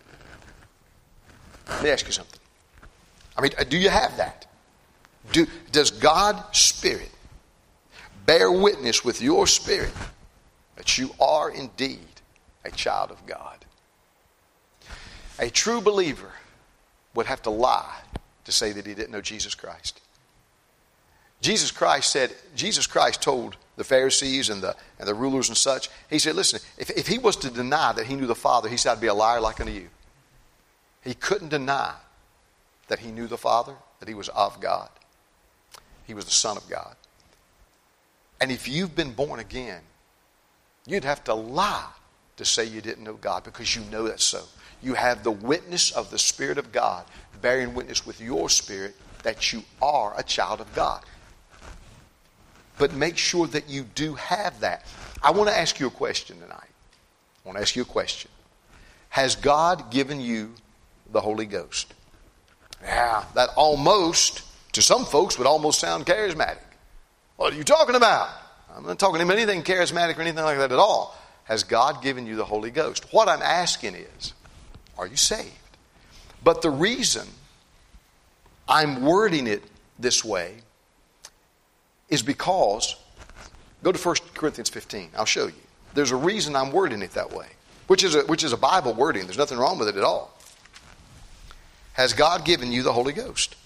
Let me ask you something. I mean, do you have that? Do, does God's Spirit bear witness with your spirit that you are indeed a child of God? A true believer would have to lie to say that he didn't know Jesus Christ. Jesus Christ said, Jesus Christ told the Pharisees and the, and the rulers and such, He said, listen, if, if he was to deny that he knew the Father, He said, I'd be a liar like unto you. He couldn't deny that he knew the Father, that he was of God. He was the Son of God. And if you've been born again, you'd have to lie to say you didn't know God, because you know that's so. You have the witness of the Spirit of God bearing witness with your spirit that you are a child of God. But make sure that you do have that. I want to ask you a question tonight. I want to ask you a question. Has God given you the Holy Ghost? Yeah, that almost, to some folks, would almost sound charismatic. What are you talking about? I'm not talking about anything charismatic or anything like that at all. Has God given you the Holy Ghost? What I'm asking is, are you saved? But the reason I'm wording it this way is because, go to First Corinthians fifteen. I'll show you. There's a reason I'm wording it that way, which is a, which is a Bible wording. There's nothing wrong with it at all. Has God given you the Holy Ghost?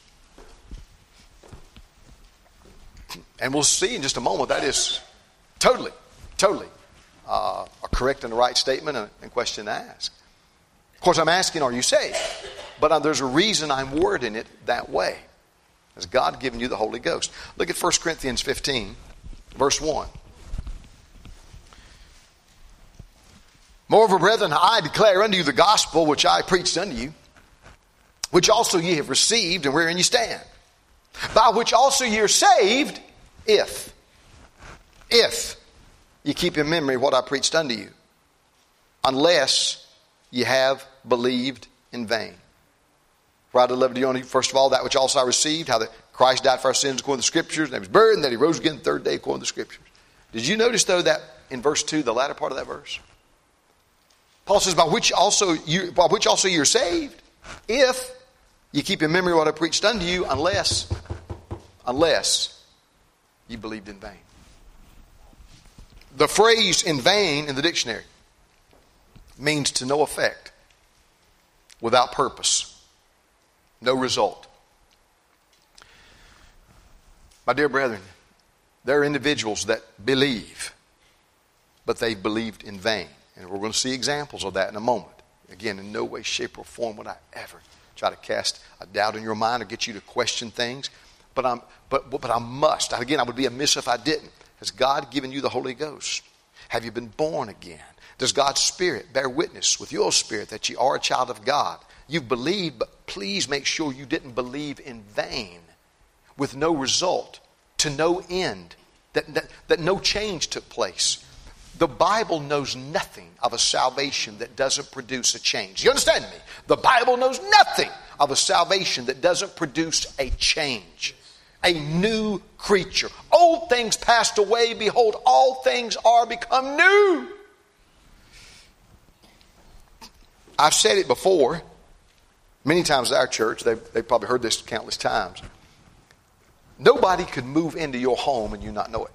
And we'll see in just a moment that is totally, totally uh, a correct and the right statement and, and question to ask. Of course, I'm asking, are you saved? But uh, there's a reason I'm wording it that way. Has God given you the Holy Ghost? Look at First Corinthians fifteen, verse one. Moreover, brethren, I declare unto you the gospel which I preached unto you, which also ye have received, and wherein ye stand, by which also ye are saved, if, if you keep in memory what I preached unto you, unless ye have believed in vain. For I delivered to you only, first of all, that which also I received, how that Christ died for our sins according to the Scriptures, and he was buried, and that he rose again the third day according to the Scriptures. Did you notice, though, that in verse two, the latter part of that verse? Paul says, by which also you, by which also you are saved, if you keep in memory what I preached unto you, unless, unless you believed in vain. The phrase in vain in the dictionary means to no effect, without purpose, no result. My dear brethren, there are individuals that believe, but they've believed in vain. And we're going to see examples of that in a moment. Again, in no way, shape, or form would I ever try to cast a doubt in your mind or get you to question things. But I'm, but, but I must. Again, I would be amiss if I didn't. Has God given you the Holy Ghost? Have you been born again? Does God's Spirit bear witness with your spirit that you are a child of God? You've believed, but please make sure you didn't believe in vain, with no result, to no end, that, that, that no change took place. The Bible knows nothing of a salvation that doesn't produce a change. You understand me? The Bible knows nothing of a salvation that doesn't produce a change. A new creature. Old things passed away. Behold, all things are become new. I've said it before, many times at our church. They've, they've probably heard this countless times. Nobody could move into your home and you not know it.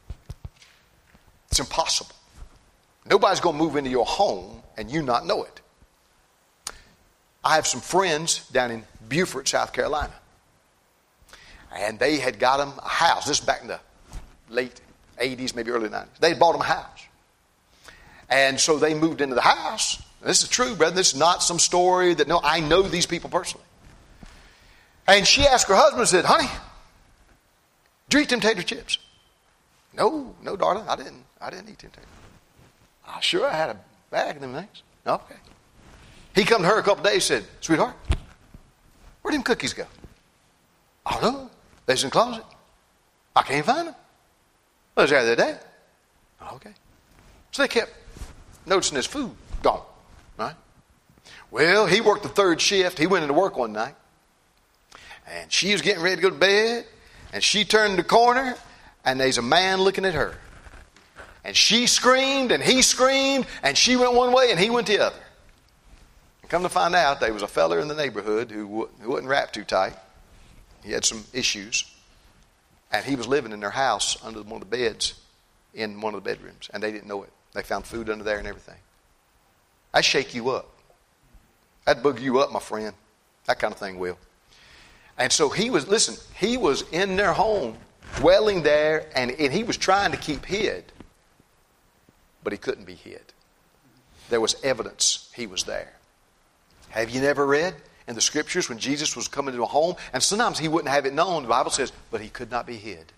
It's impossible. Nobody's going to move into your home and you not know it. I have some friends down in Beaufort, South Carolina. And they had got them a house. This is back in the late eighties, maybe early nineties. They had bought them a house. And so they moved into the house. This is true, brother. This is not some story that, no, I know these people personally. And she asked her husband, said, honey, did you eat them tater chips? No, no, darling, I didn't. I didn't eat them tater chips. I sure I had a bag of them things. Okay. He come to her a couple of days and said, sweetheart, where'd them cookies go? I don't know. They's in the closet. I can't find them. Well, it was there the other day. Okay. So they kept noticing his food gone. Right? Well, he worked the third shift. He went into work one night. And she was getting ready to go to bed. And she turned the corner. And there's a man looking at her. And she screamed and he screamed. And she went one way and he went the other. And come to find out, there was a fella in the neighborhood who, who wasn't wrapped too tight. He had some issues. And he was living in their house under one of the beds in one of the bedrooms. And they didn't know it. They found food under there and everything. That'd shake you up. That'd boogie you up, my friend. That kind of thing will. And so he was, listen, he was in their home, dwelling there, and, and he was trying to keep hid. But he couldn't be hid. There was evidence he was there. Have you never read in the Scriptures when Jesus was coming to a home? And sometimes he wouldn't have it known. The Bible says, but he could not be hid.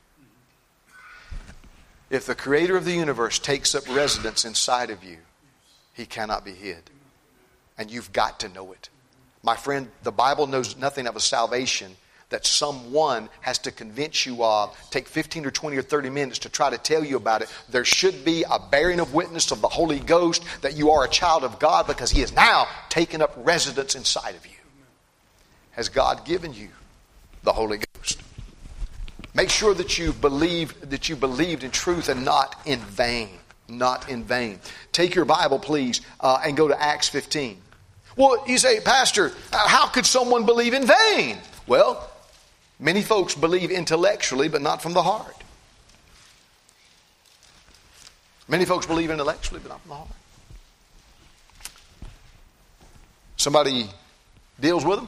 If the Creator of the universe takes up residence inside of you, he cannot be hid. And you've got to know it. My friend, the Bible knows nothing of a salvation that someone has to convince you of, take fifteen or twenty or thirty minutes to try to tell you about it. There should be a bearing of witness of the Holy Ghost that you are a child of God because He has now taken up residence inside of you. Has God given you the Holy Ghost? Make sure that you believe that you believed in truth and not in vain. Not in vain. Take your Bible, please, uh, and go to Acts fifteen. Well, you say, Pastor, how could someone believe in vain? Well, many folks believe intellectually, but not from the heart. Many folks believe intellectually, but not from the heart. Somebody deals with them.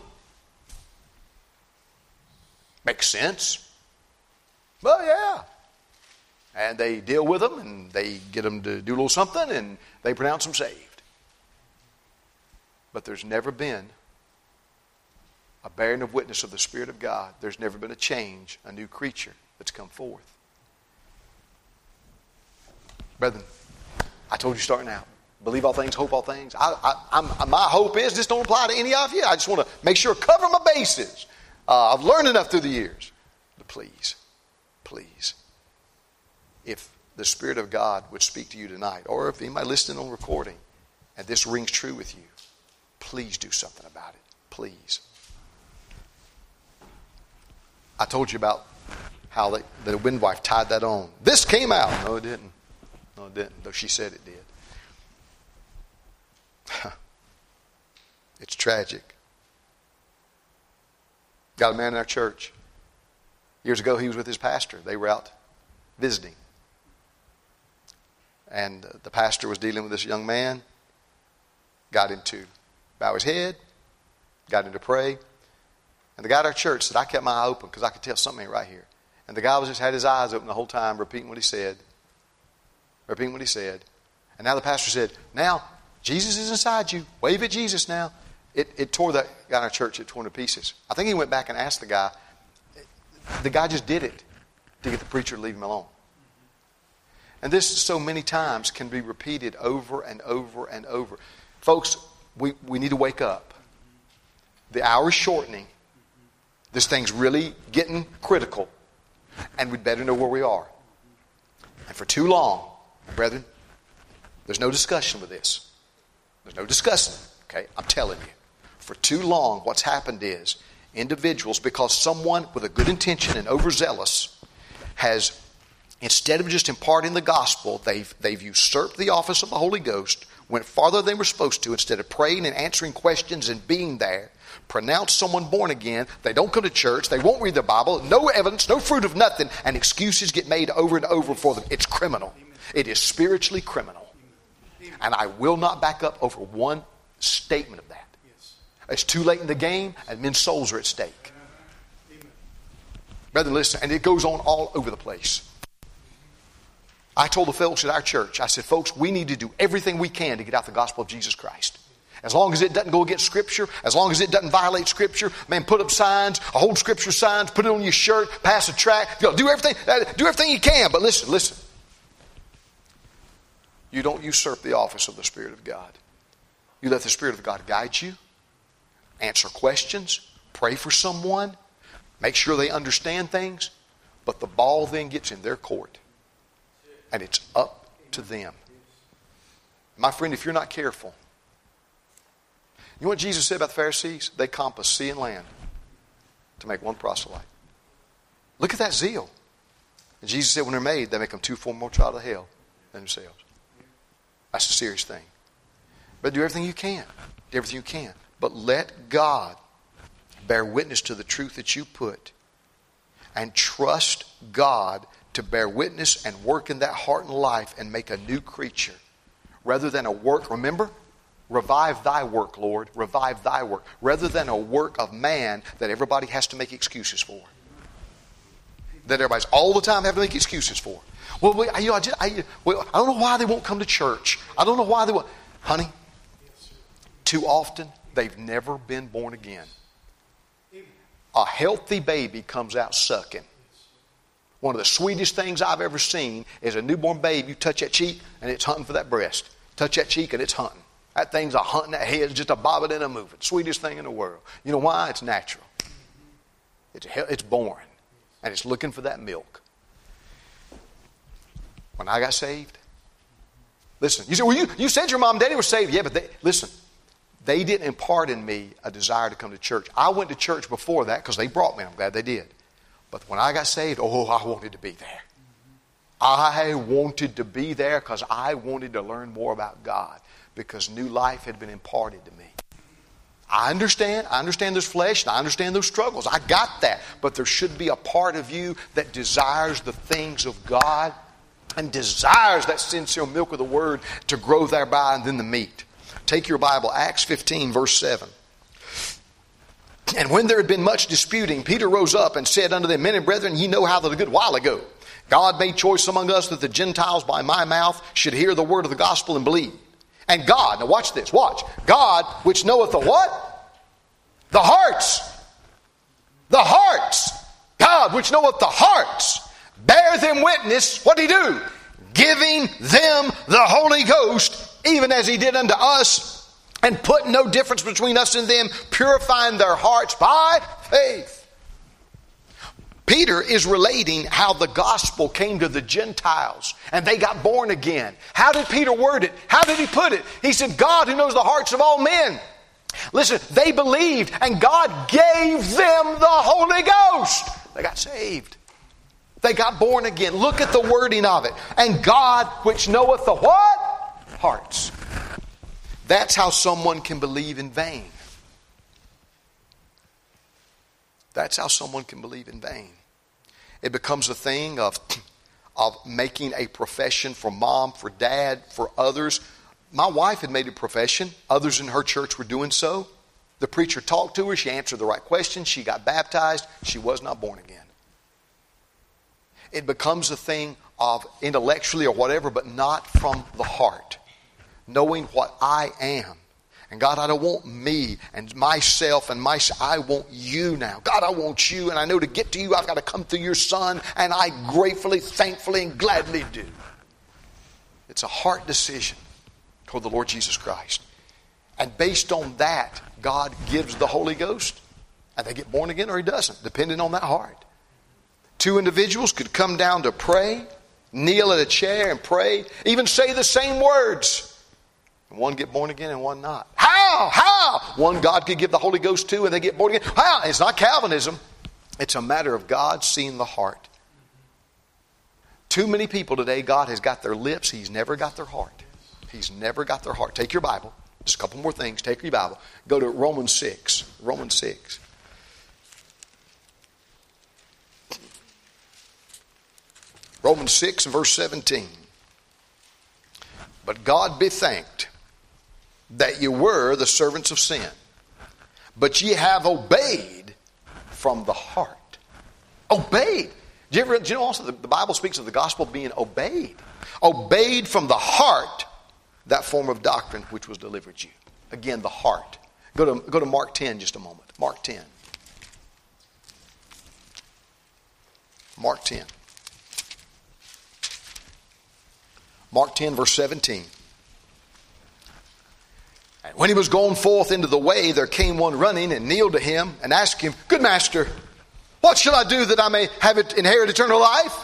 Makes sense. Well, yeah. And they deal with them, and they get them to do a little something, and they pronounce them saved. But there's never been a bearing of witness of the Spirit of God. There's never been a change, a new creature that's come forth. Brethren, I told you starting out, believe all things, hope all things. I, I, I'm, my hope is this don't apply to any of you. I just want to make sure I cover my bases. Uh, I've learned enough through the years. But please, please, if the Spirit of God would speak to you tonight, or if anybody listening on recording, and this rings true with you, please do something about it. Please. I told you about how they, the midwife tied that on. This came out. No, it didn't. No, it didn't, though she said it did. It's tragic. Got a man in our church. Years ago, he was with his pastor. They were out visiting. And the pastor was dealing with this young man. Got him to bow his head. Got him to pray. And the guy at our church said, I kept my eye open because I could tell something ain't right here. And the guy was just had his eyes open the whole time, repeating what he said. Repeating what he said. And now the pastor said, now, Jesus is inside you. Wave at Jesus now. It, it tore that guy in our church, it tore him to pieces. I think he went back and asked the guy. The guy just did it to get the preacher to leave him alone. And this so many times can be repeated over and over and over. Folks, we, we need to wake up. The hour is shortening. This thing's really getting critical. And we'd better know where we are. And for too long, brethren, there's no discussion with this. There's no discussing. Okay, I'm telling you. For too long, what's happened is individuals, because someone with a good intention and overzealous has, instead of just imparting the gospel, they've, they've usurped the office of the Holy Ghost, went farther than they were supposed to, instead of praying and answering questions and being there, pronounce someone born again. They don't come to church. They won't read the Bible. No evidence, no fruit of nothing, and excuses get made over and over for them. It's criminal. It is spiritually criminal. And I will not back up over one statement of that. It's too late in the game, and men's souls are at stake. Brethren, listen, and it goes on all over the place. I told the folks at our church, I said, folks, we need to do everything we can to get out the gospel of Jesus Christ. As long as it doesn't go against Scripture, as long as it doesn't violate Scripture, man, put up signs, hold Scripture signs, put it on your shirt, pass a tract, you know, do everything, do everything you can. But listen, listen. You don't usurp the office of the Spirit of God. You let the Spirit of God guide you, answer questions, pray for someone, make sure they understand things, but the ball then gets in their court, and it's up to them. My friend, if you're not careful, you know what Jesus said about the Pharisees? They compass sea and land to make one proselyte. Look at that zeal. And Jesus said when they're made, they make them two, four more child of hell than themselves. That's a serious thing. But do everything you can. Do everything you can. But let God bear witness to the truth that you put. And trust God to bear witness and work in that heart and life and make a new creature. Rather than a work, remember? Revive thy work, Lord. Revive thy work. Rather than a work of man that everybody has to make excuses for. That everybody's all the time having to make excuses for. Well, we, you know, I, just, I, well, I don't know why they won't come to church. I don't know why they won't. Honey, too often they've never been born again. A healthy baby comes out sucking. One of the sweetest things I've ever seen is a newborn baby. You touch that cheek and it's hunting for that breast. Touch that cheek and it's hunting. That thing's a hunting, that head's just a bobbing and a moving. Sweetest thing in the world. You know why? It's natural. It's, it's born. And it's looking for that milk. When I got saved, listen, you said, well, you, you said your mom and daddy were saved. Yeah, but they, listen, they didn't impart in me a desire to come to church. I went to church before that because they brought me. I'm glad they did. But when I got saved, oh, I wanted to be there. I wanted to be there because I wanted to learn more about God because new life had been imparted to me. I understand. I understand there's flesh and I understand those struggles. I got that. But there should be a part of you that desires the things of God and desires that sincere milk of the Word to grow thereby and then the meat. Take your Bible, Acts fifteen, verse seven. And when there had been much disputing, Peter rose up and said unto them, Men and brethren, ye know how that a good while ago God made choice among us that the Gentiles by my mouth should hear the word of the gospel and believe. And God, now watch this, watch. God, which knoweth the what? The hearts. The hearts. God, which knoweth the hearts, bear them witness, what did he do? Giving them the Holy Ghost, even as he did unto us, and put no difference between us and them, purifying their hearts by faith. Peter is relating how the gospel came to the Gentiles and they got born again. How did Peter word it? How did he put it? He said, God who knows the hearts of all men. Listen, they believed and God gave them the Holy Ghost. They got saved. They got born again. Look at the wording of it. And God, which knoweth the what? Hearts. That's how someone can believe in vain. That's how someone can believe in vain. It becomes a thing of, of making a profession for mom, for dad, for others. My wife had made a profession. Others in her church were doing so. The preacher talked to her. She answered the right questions. She got baptized. She was not born again. It becomes a thing of intellectually or whatever, but not from the heart. Knowing what I am. And God, I don't want me and myself and my, I want you now. God, I want you. And I know to get to you, I've got to come through your Son. And I gratefully, thankfully, and gladly do. It's a heart decision toward the Lord Jesus Christ. And based on that, God gives the Holy Ghost. And they get born again or he doesn't, depending on that heart. Two individuals could come down to pray, kneel at a chair and pray, even say the same words. One get born again and one not. How? How? One God could give the Holy Ghost to and they get born again. How? It's not Calvinism. It's a matter of God seeing the heart. Too many people today, God has got their lips. He's never got their heart. He's never got their heart. Take your Bible. Just a couple more things. Take your Bible. Go to Romans six. Romans six. Romans six and verse seventeen. But God be thanked that you were the servants of sin, but ye have obeyed from the heart. Obeyed. Do you, ever, do you know also the, the Bible speaks of the gospel being obeyed. Obeyed from the heart that form of doctrine which was delivered you. Again, the heart. Go to, go to Mark ten just a moment. Mark ten. Mark ten. Mark ten verse seventeen. And when he was gone forth into the way, there came one running and kneeled to him and asked him, Good master, what shall I do that I may have it inherit eternal life?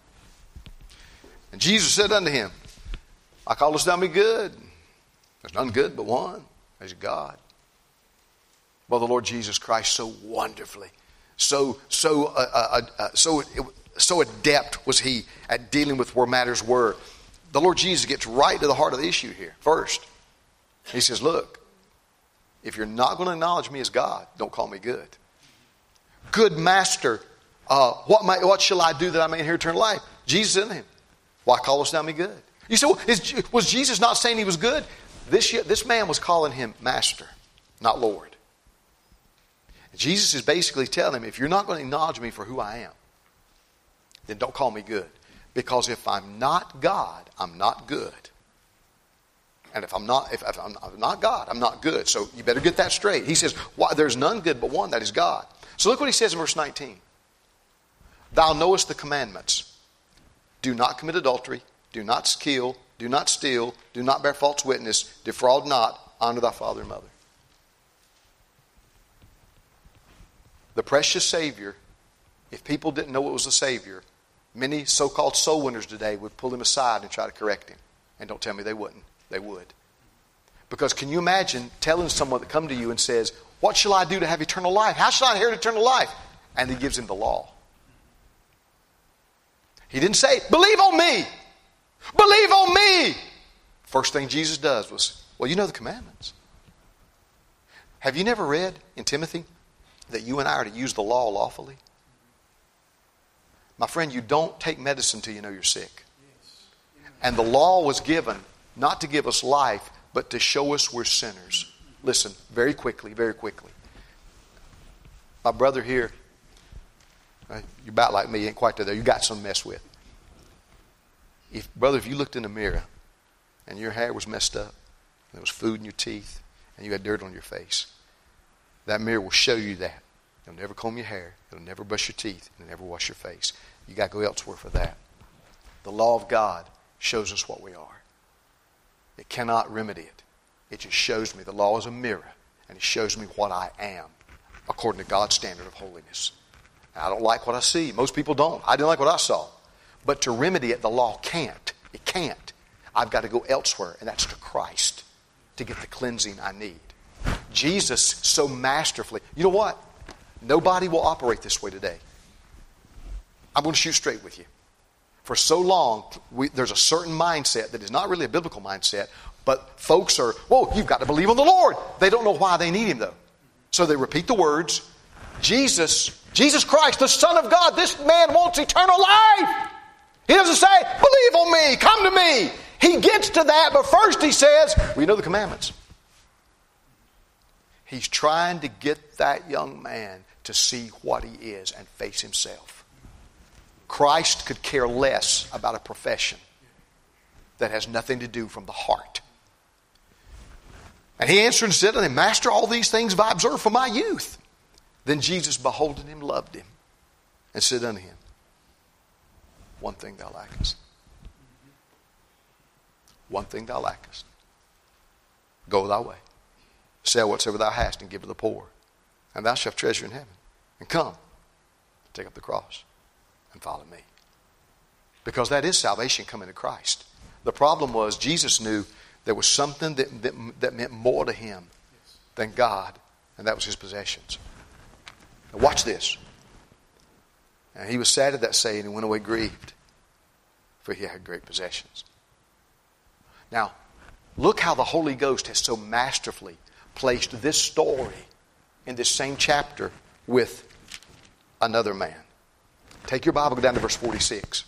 And Jesus said unto him, I call us thou be good. There's none good but one, there's God. Well, the Lord Jesus Christ so wonderfully, so so uh, uh, uh, so so adept was he at dealing with where matters were. The Lord Jesus gets right to the heart of the issue here first. He says, look, if you're not going to acknowledge me as God, don't call me good. Good master, uh, what, might, what shall I do that I may inherit eternal life? Jesus said to him, why callest thou me good? You say, well, is, was Jesus not saying he was good? This, this man was calling him master, not Lord. Jesus is basically telling him, if you're not going to acknowledge me for who I am, then don't call me good. Because if I'm not God, I'm not good. And if I'm not, if, if I'm not God, I'm not good. So you better get that straight. He says, why, there's none good but one, that is God. So look what he says in verse nineteen. Thou knowest the commandments. Do not commit adultery. Do not kill. Do not steal. Do not bear false witness. Defraud not. Honor thy father and mother. The precious Savior, if people didn't know it was a Savior, many so-called soul winners today would pull him aside and try to correct him. And don't tell me they wouldn't. They would. Because can you imagine telling someone that come to you and says, what shall I do to have eternal life? How shall I inherit eternal life? And he gives him the law. He didn't say, believe on me. Believe on me. First thing Jesus does was, well, you know the commandments. Have you never read in Timothy that you and I are to use the law lawfully? My friend, you don't take medicine till you know you're sick. And the law was given not to give us life, but to show us we're sinners. Listen, very quickly, very quickly. My brother here, you're about like me, you ain't quite there. You got some to mess with. If, brother, if you looked in the mirror and your hair was messed up, and there was food in your teeth, and you had dirt on your face, that mirror will show you that. It'll never comb your hair. It'll never brush your teeth. It'll never wash your face. You got to go elsewhere for that. The law of God shows us what we are. It cannot remedy it. It just shows me. The law is a mirror, and it shows me what I am according to God's standard of holiness. Now, I don't like what I see. Most people don't. I didn't like what I saw. But to remedy it, the law can't. It can't. I've got to go elsewhere, and that's to Christ to get the cleansing I need. Jesus so masterfully. You know what? Nobody will operate this way today. I'm going to shoot straight with you. For so long, we, there's a certain mindset that is not really a biblical mindset, but folks are, whoa, you've got to believe on the Lord. They don't know why they need Him, though. So they repeat the words, Jesus, Jesus Christ, the Son of God, this man wants eternal life. He doesn't say, believe on me, come to me. He gets to that, but first he says, well, you know the commandments. He's trying to get that young man to see what he is and face himself. Christ could care less about a profession that has nothing to do from the heart. And he answered and said to him, Master, all these things have I observed from my youth. Then Jesus, beholding him, loved him, and said unto him, one thing thou lackest. One thing thou lackest. Go thy way. Sell whatsoever thou hast and give to the poor. And thou shalt treasure in heaven. And come, take up the cross and follow me. Because that is salvation coming to Christ. The problem was Jesus knew there was something that, that, that meant more to him than God. And that was his possessions. Now watch this. And he was sad at that saying and went away grieved, for he had great possessions. Now, look how the Holy Ghost has so masterfully placed this story in this same chapter with another man. Take your Bible, go down to verse forty-six.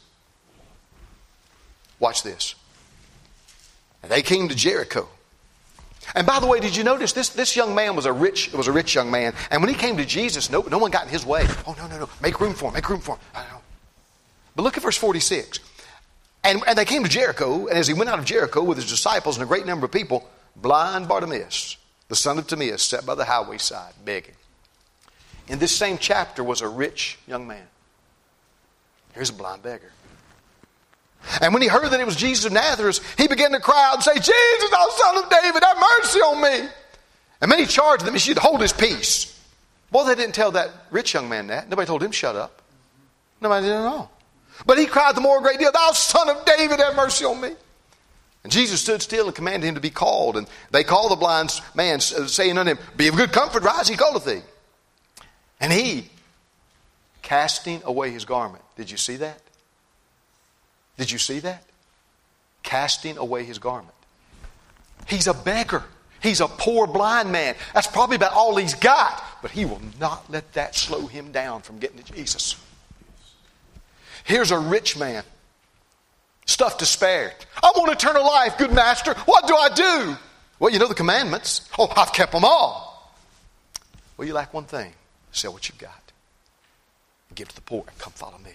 Watch this. And they came to Jericho. And by the way, did you notice this, this young man was a rich was a rich young man. And when he came to Jesus, no, no one got in his way. Oh, no, no, no. Make room for him. Make room for him. I know. But look at verse forty-six. And, and they came to Jericho, and as he went out of Jericho with his disciples and a great number of people, blind Bartimaeus, the son of Timaeus, sat by the highway side begging. In this same chapter was a rich young man. Here's a blind beggar. And when he heard that it was Jesus of Nazareth, he began to cry out and say, Jesus, thou son of David, have mercy on me. And many charged them he should hold his peace. Boy, they didn't tell that rich young man that. Nobody told him shut up. Nobody did at all. But he cried the more a great deal, thou son of David, have mercy on me. And Jesus stood still and commanded him to be called. And they called the blind man, saying unto him, be of good comfort, rise, he calleth thee. And he, casting away his garment. Did you see that? Did you see that? Casting away his garment. He's a beggar. He's a poor blind man. That's probably about all he's got. But he will not let that slow him down from getting to Jesus. Here's a rich man, stuffed to spare. I want eternal life, good master. What do I do? Well, you know the commandments. Oh, I've kept them all. Well, you lack one thing. Sell what you've got and give to the poor and come follow me.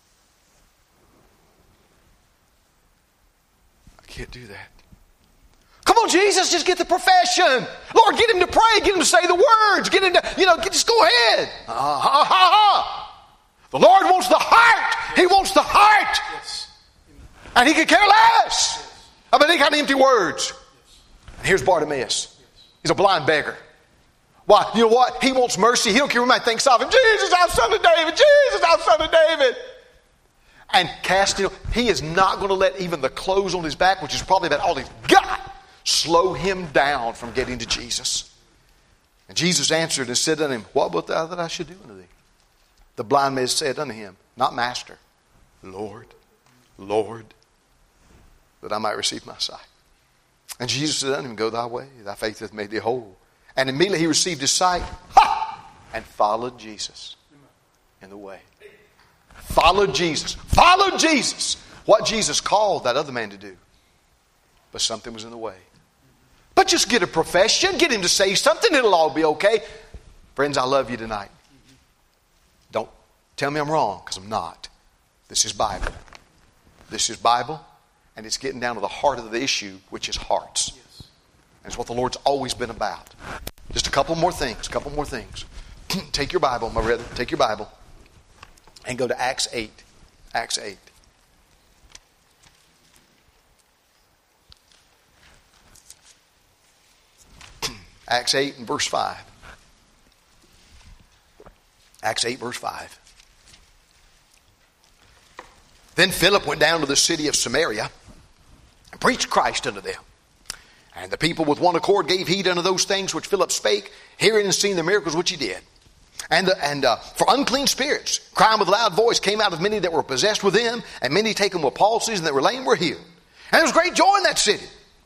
I can't do that. Come on, Jesus, just get the profession. Lord, get him to pray. Get him to say the words. Get him to, you know, just go ahead. Uh, ha, ha, ha. The Lord wants the heart. He wants the heart. Yes. And he could care less. I mean, any kind of empty words. And here's Bartimaeus. He's a blind beggar. Why? You know what? He wants mercy. He don't care what anybody thinks of him. Jesus, thou son of David. Jesus, thou son of David. And casting, he is not going to let even the clothes on his back, which is probably about all he's got, slow him down from getting to Jesus. And Jesus answered and said unto him, what wilt thou that I should do unto thee? The blind man said unto him, not master, Lord, Lord, that I might receive my sight. And Jesus said unto him, go thy way, thy faith hath made thee whole. And immediately he received his sight, ha! And followed Jesus in the way. Followed Jesus. Followed Jesus. What Jesus called that other man to do. But something was in the way. But just get a profession. Get him to say something. It'll all be okay. Friends, I love you tonight. Don't tell me I'm wrong, because I'm not. This is Bible. This is Bible. And it's getting down to the heart of the issue, which is hearts. And it's what the Lord's always been about. Just a couple more things. A couple more things. Take your Bible, my brother. Take your Bible. And go to Acts eight. Acts eight. Acts eight and verse five. Acts eight verse five. Then Philip went down to the city of Samaria and preached Christ unto them. And the people with one accord gave heed unto those things which Philip spake, hearing and seeing the miracles which he did. And, the, and uh, for unclean spirits, crying with a loud voice, came out of many that were possessed with them, and many taken with palsies, and that were lame were healed. And there was great joy in that city.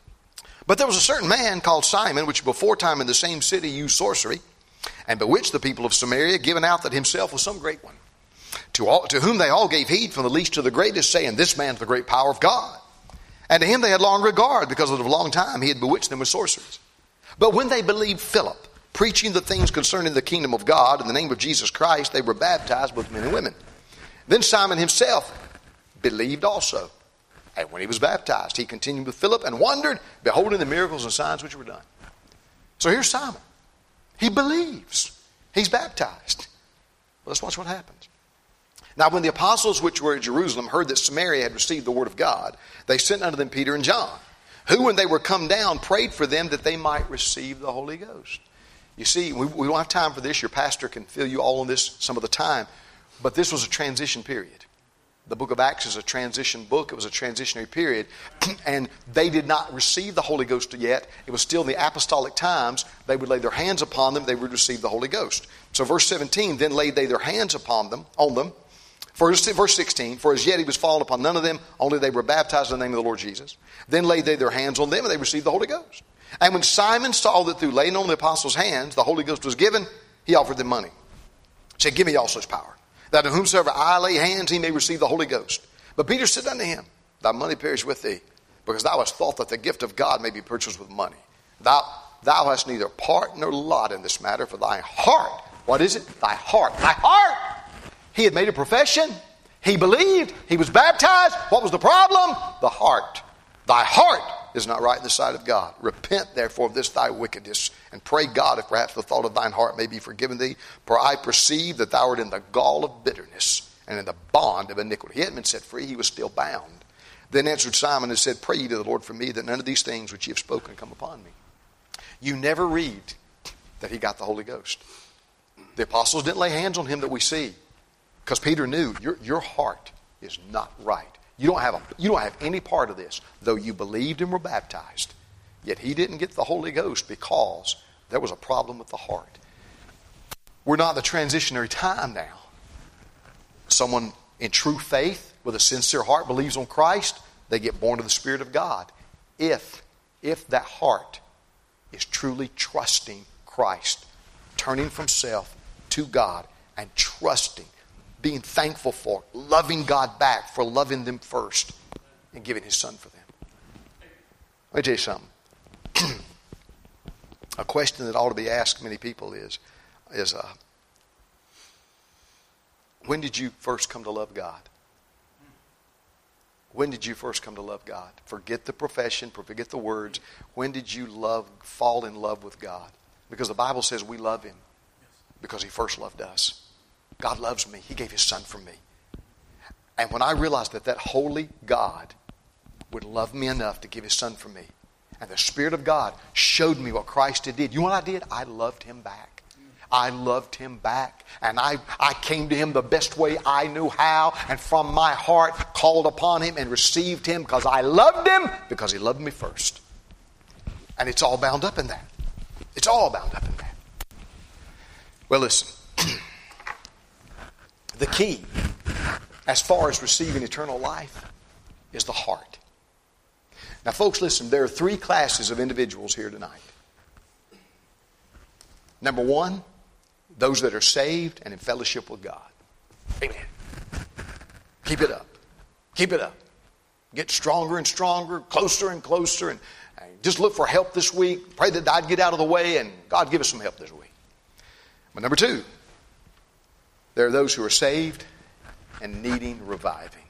But there was a certain man called Simon, which before time in the same city used sorcery, and bewitched the people of Samaria, giving out that himself was some great one. To, all, to whom they all gave heed, from the least to the greatest, saying, this man's the great power of God. And to him they had long regard, because of a long time he had bewitched them with sorceries. But when they believed Philip, preaching the things concerning the kingdom of God in the name of Jesus Christ, they were baptized, both men and women. Then Simon himself believed also. And when he was baptized, he continued with Philip and wondered, beholding the miracles and signs which were done. So here's Simon. He believes. He's baptized. Let's watch what happens. Now when the apostles which were at Jerusalem heard that Samaria had received the word of God, they sent unto them Peter and John, who when they were come down prayed for them that they might receive the Holy Ghost. You see, we, we don't have time for this. Your pastor can fill you all on this some of the time. But this was a transition period. The book of Acts is a transition book. It was a transitionary period. And they did not receive the Holy Ghost yet. It was still in the apostolic times. They would lay their hands upon them. They would receive the Holy Ghost. So verse seventeen, then laid they their hands upon them, on them. First, verse sixteen, for as yet he was fallen upon none of them, only they were baptized in the name of the Lord Jesus. Then laid they their hands on them, and they received the Holy Ghost. And when Simon saw that through laying on the apostles' hands the Holy Ghost was given, he offered them money. He said, give me also such power, that on whomsoever I lay hands he may receive the Holy Ghost. But Peter said unto him, thy money perish with thee, because thou hast thought that the gift of God may be purchased with money. Thou, thou hast neither part nor lot in this matter, for thy heart, what is it? Thy heart, thy heart. He had made a profession. He believed. He was baptized. What was the problem? The heart. Thy heart is not right in the sight of God. Repent therefore of this thy wickedness, and pray God if perhaps the thought of thine heart may be forgiven thee. For I perceive that thou art in the gall of bitterness, and in the bond of iniquity. He hadn't been set free. He was still bound. Then answered Simon and said, pray ye to the Lord for me, that none of these things which ye have spoken come upon me. You never read that he got the Holy Ghost. The apostles didn't lay hands on him that we see. Because Peter knew your, your heart is not right. You don't have a, you don't have any part of this, though you believed and were baptized. Yet he didn't get the Holy Ghost because there was a problem with the heart. We're not in the transitionary time now. Someone in true faith with a sincere heart believes on Christ, they get born of the Spirit of God. If, if that heart is truly trusting Christ, turning from self to God and trusting, being thankful for, loving God back for loving them first and giving his son for them. Let me tell you something. A question that ought to be asked many people is, is uh, when did you first come to love God? When did you first come to love God? Forget the profession, forget the words. When did you love, fall in love with God? Because the Bible says we love him because he first loved us. God loves me. He gave his son for me. And when I realized that that holy God would love me enough to give His Son for me. And the Spirit of God showed me what Christ did. You know what I did? I loved Him back. I loved Him back. And I, I came to Him the best way I knew how. And from my heart called upon Him and received Him because I loved Him because He loved me first. And it's all bound up in that. It's all bound up in that. Well, listen. The key, as far as receiving eternal life, is the heart. Now, folks, listen. There are three classes of individuals here tonight. Number one, those that are saved and in fellowship with God. Amen. Keep it up. Keep it up. Get stronger and stronger, closer and closer, and just look for help this week. Pray that I'd get out of the way, and God give us some help this week. But number two, there are those who are saved and needing reviving.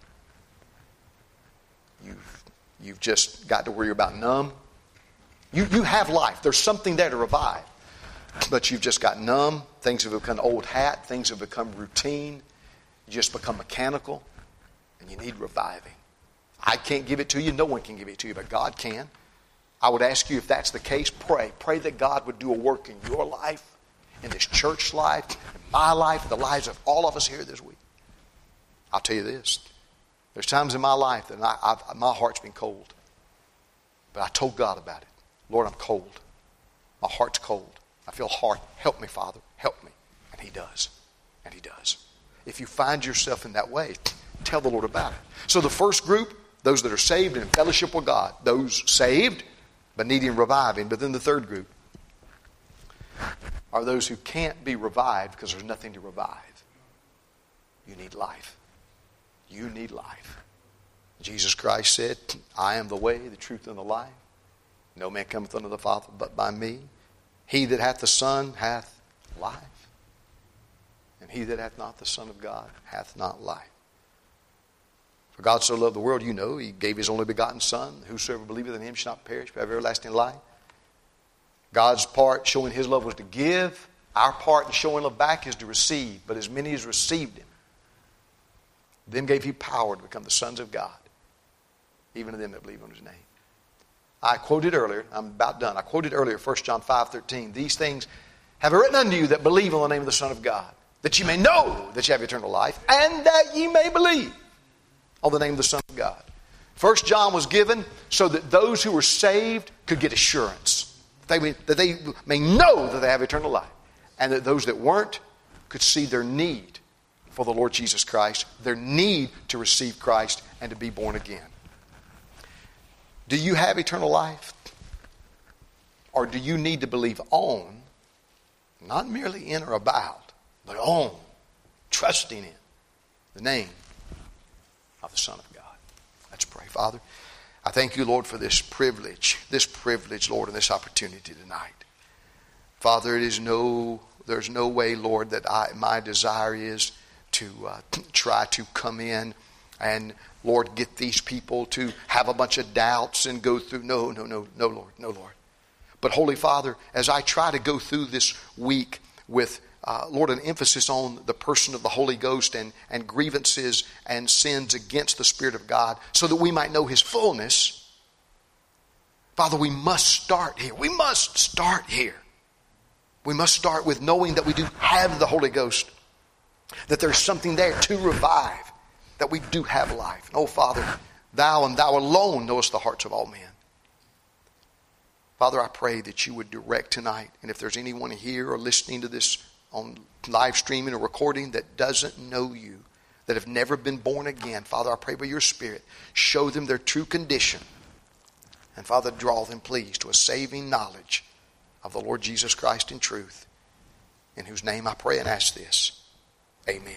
You've, you've just got to where you're about numb. You, you have life. There's something there to revive. But you've just got numb. Things have become old hat. Things have become routine. You just become mechanical. And you need reviving. I can't give it to you. No one can give it to you, but God can. I would ask you, if that's the case, pray. Pray that God would do a work in your life, in this church life, in my life, in the lives of all of us here this week. I'll tell you this. There's times in my life that I, I've, my heart's been cold. But I told God about it. Lord, I'm cold. My heart's cold. I feel hard. Help me, Father. Help me. And He does. And He does. If you find yourself in that way, tell the Lord about it. So the first group, those that are saved and in fellowship with God. Those saved, but needing reviving. But then the third group are those who can't be revived because there's nothing to revive. You need life. You need life. Jesus Christ said, I am the way, the truth, and the life. No man cometh unto the Father but by me. He that hath the Son hath life. And he that hath not the Son of God hath not life. For God so loved the world, you know, He gave His only begotten Son. Whosoever believeth in Him shall not perish, but have everlasting life. God's part showing His love was to give. Our part in showing love back is to receive. But as many as received Him, them gave He power to become the sons of God, even to them that believe on His name. I quoted earlier, I'm about done. I quoted earlier First John five thirteen. These things have I written unto you that believe on the name of the Son of God, that ye may know that ye have eternal life, and that ye may believe on the name of the Son of God. First John was given so that those who were saved could get assurance. They may, that they may know that they have eternal life. And that those that weren't could see their need for the Lord Jesus Christ, their need to receive Christ and to be born again. Do you have eternal life? Or do you need to believe on, not merely in or about, but on, trusting in the name of the Son of God? Let's pray. Father, I thank You, Lord, for this privilege, this privilege, Lord, and this opportunity tonight. Father, it is no, there's no way, Lord, that I, my desire is to uh, try to come in and, Lord, get these people to have a bunch of doubts and go through. No, no, no, no, Lord, no, Lord. But Holy Father, as I try to go through this week with, uh, Lord, an emphasis on the person of the Holy Ghost and, and grievances and sins against the Spirit of God so that we might know His fullness, Father, we must start here. We must start here. We must start with knowing that we do have the Holy Ghost, that there's something there to revive, that we do have life. And, oh, Father, Thou and Thou alone knowest the hearts of all men. Father, I pray that You would direct tonight, and if there's anyone here or listening to this on live streaming or recording that doesn't know You, that have never been born again, Father, I pray by Your Spirit, show them their true condition. And Father, draw them, please, to a saving knowledge of the Lord Jesus Christ in truth, in whose name I pray and ask this. Amen.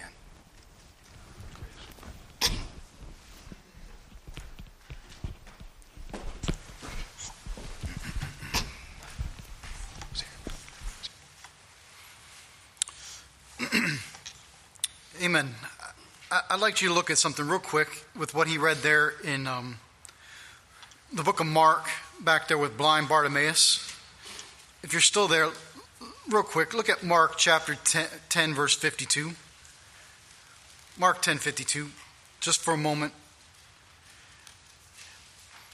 Amen. I'd like you to look at something real quick with what he read there in um, the book of Mark, back there with blind Bartimaeus. If you're still there, real quick, look at Mark chapter ten, ten verse fifty-two. Mark ten fifty-two, just for a moment.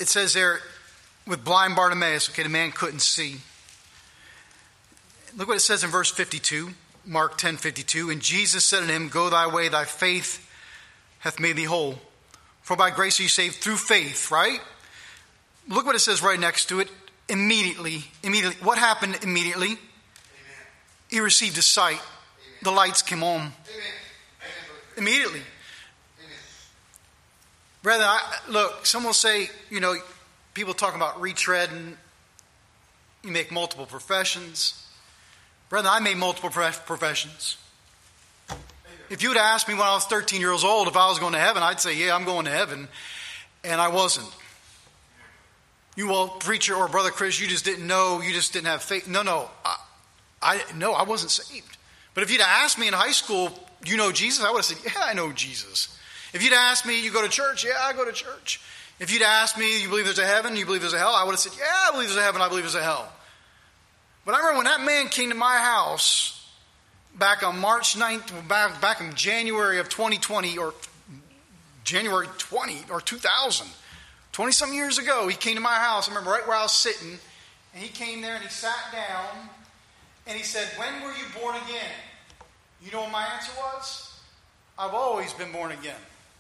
it says there, with blind Bartimaeus, okay, the man couldn't see. Look what it says in verse fifty-two, Mark ten fifty-two. And Jesus said unto him, Go thy way, thy faith hath made thee whole. For by grace are you saved through faith, right? Look what it says right next to it. Immediately, immediately. What happened immediately? Amen. He received his sight. Amen. The lights came on. Amen. Immediately. Amen. Brethren, I, look, some will say, you know, people talk about retreading. You make multiple professions. Brethren, I made multiple professions. If you would have asked me when I was thirteen years old if I was going to heaven, I'd say, yeah, I'm going to heaven. And I wasn't. You, well, preacher or brother Chris, you just didn't know, you just didn't have faith. No, no, I, I no, I wasn't saved. But if you'd have asked me in high school, you know Jesus? I would have said, yeah, I know Jesus. If you'd asked me, you go to church? Yeah, I go to church. If you'd asked me, you believe there's a heaven, you believe there's a hell? I would have said, yeah, I believe there's a heaven, I believe there's a hell. But I remember when that man came to my house back on March ninth, back, back in January of twenty twenty, or January twentieth, or two thousand. twenty-some years ago, he came to my house. I remember right where I was sitting. And he came there and he sat down. And he said, when were you born again? You know what my answer was? I've always been born again.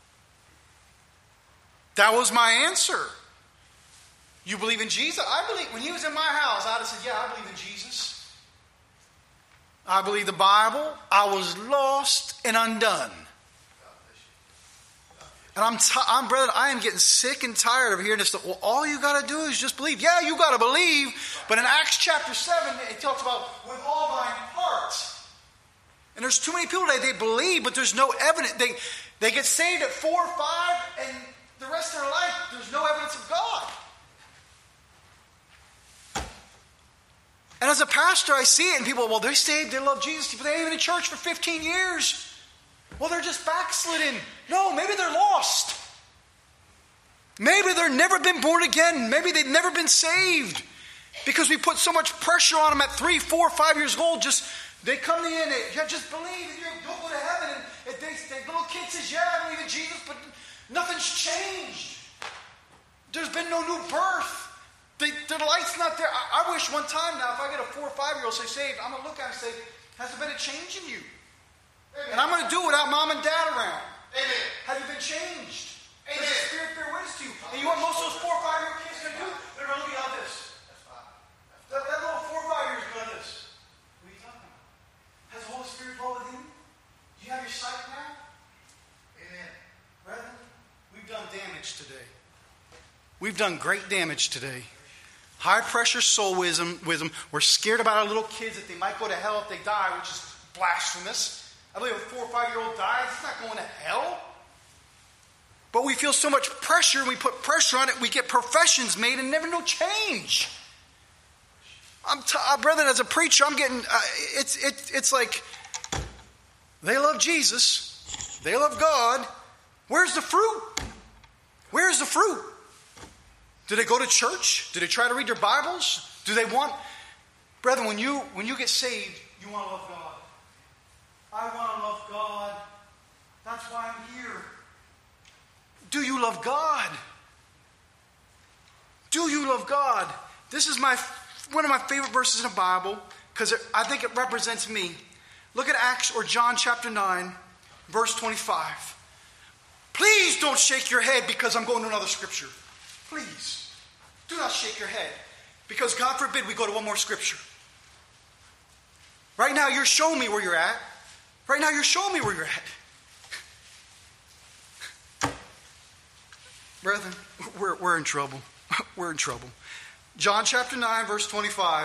That was my answer. You believe in Jesus? I believe. When he was in my house, I'd have said, yeah, I believe in Jesus. I believe the Bible. I was lost and undone. And I'm, t- I'm, brother, I am getting sick and tired of hearing this stuff. Well, all you got to do is just believe. Yeah, you got to believe. But in Acts chapter seven, it talks about with all thine heart. And there's too many people today, they believe, but there's no evidence. They, they get saved at four or five, and the rest of their life, there's no evidence of God. And as a pastor, I see it, and people, well, they're saved, they love Jesus, but they ain't been in church for fifteen years. Well, they're just backslidden. No, maybe they're lost. Maybe they've never been born again. Maybe they've never been saved. Because we put so much pressure on them at three, four, five years old. Just they come in, they yeah, just believe, and you'll go to heaven. And they, they, the little kid says, yeah, I believe in Jesus, but nothing's changed. There's been no new birth. The, the light's not there. I, I wish one time now, if I get a four or five-year-old say saved, I'm going to look at him and say, has there been a change in you? Amen. And I'm going to do it without mom and dad around. Amen. Have you been changed? Amen. Does the Spirit bear witness to you? And you know what most of those four or five-year-old kids are going to do? They're going to look like this. That's fine. That, that little four or five-year-old is going to do this. What are you talking about? Has the Holy Spirit dwelt within you? Do you have your sight now? Amen. Brethren, we've done damage today. We've done great damage today. High pressure soul wisdom, wisdom. We're scared about our little kids that they might go to hell if they die, which is blasphemous. I believe if a four or five year old dies, he's not going to hell. But we feel so much pressure, and we put pressure on it, we get professions made and never no change. I'm t- uh, brethren, as a preacher, I'm getting, uh, it's, it, it's like, they love Jesus, they love God. Where's the fruit? Where's the fruit? Do they go to church? Do they try to read their Bibles? Do they want... Brethren, when you when you get saved, you want to love God. I want to love God. That's why I'm here. Do you love God? Do you love God? This is my one of my favorite verses in the Bible because I think it represents me. Look at Acts or John chapter nine, verse twenty-five. Please don't shake your head because I'm going to another scripture. Please. Do not shake your head. Because God forbid we go to one more scripture. Right now you're showing me where you're at. Right now you're showing me where you're at. Brethren, we're, we're in trouble. We're in trouble. John chapter nine, verse twenty-five.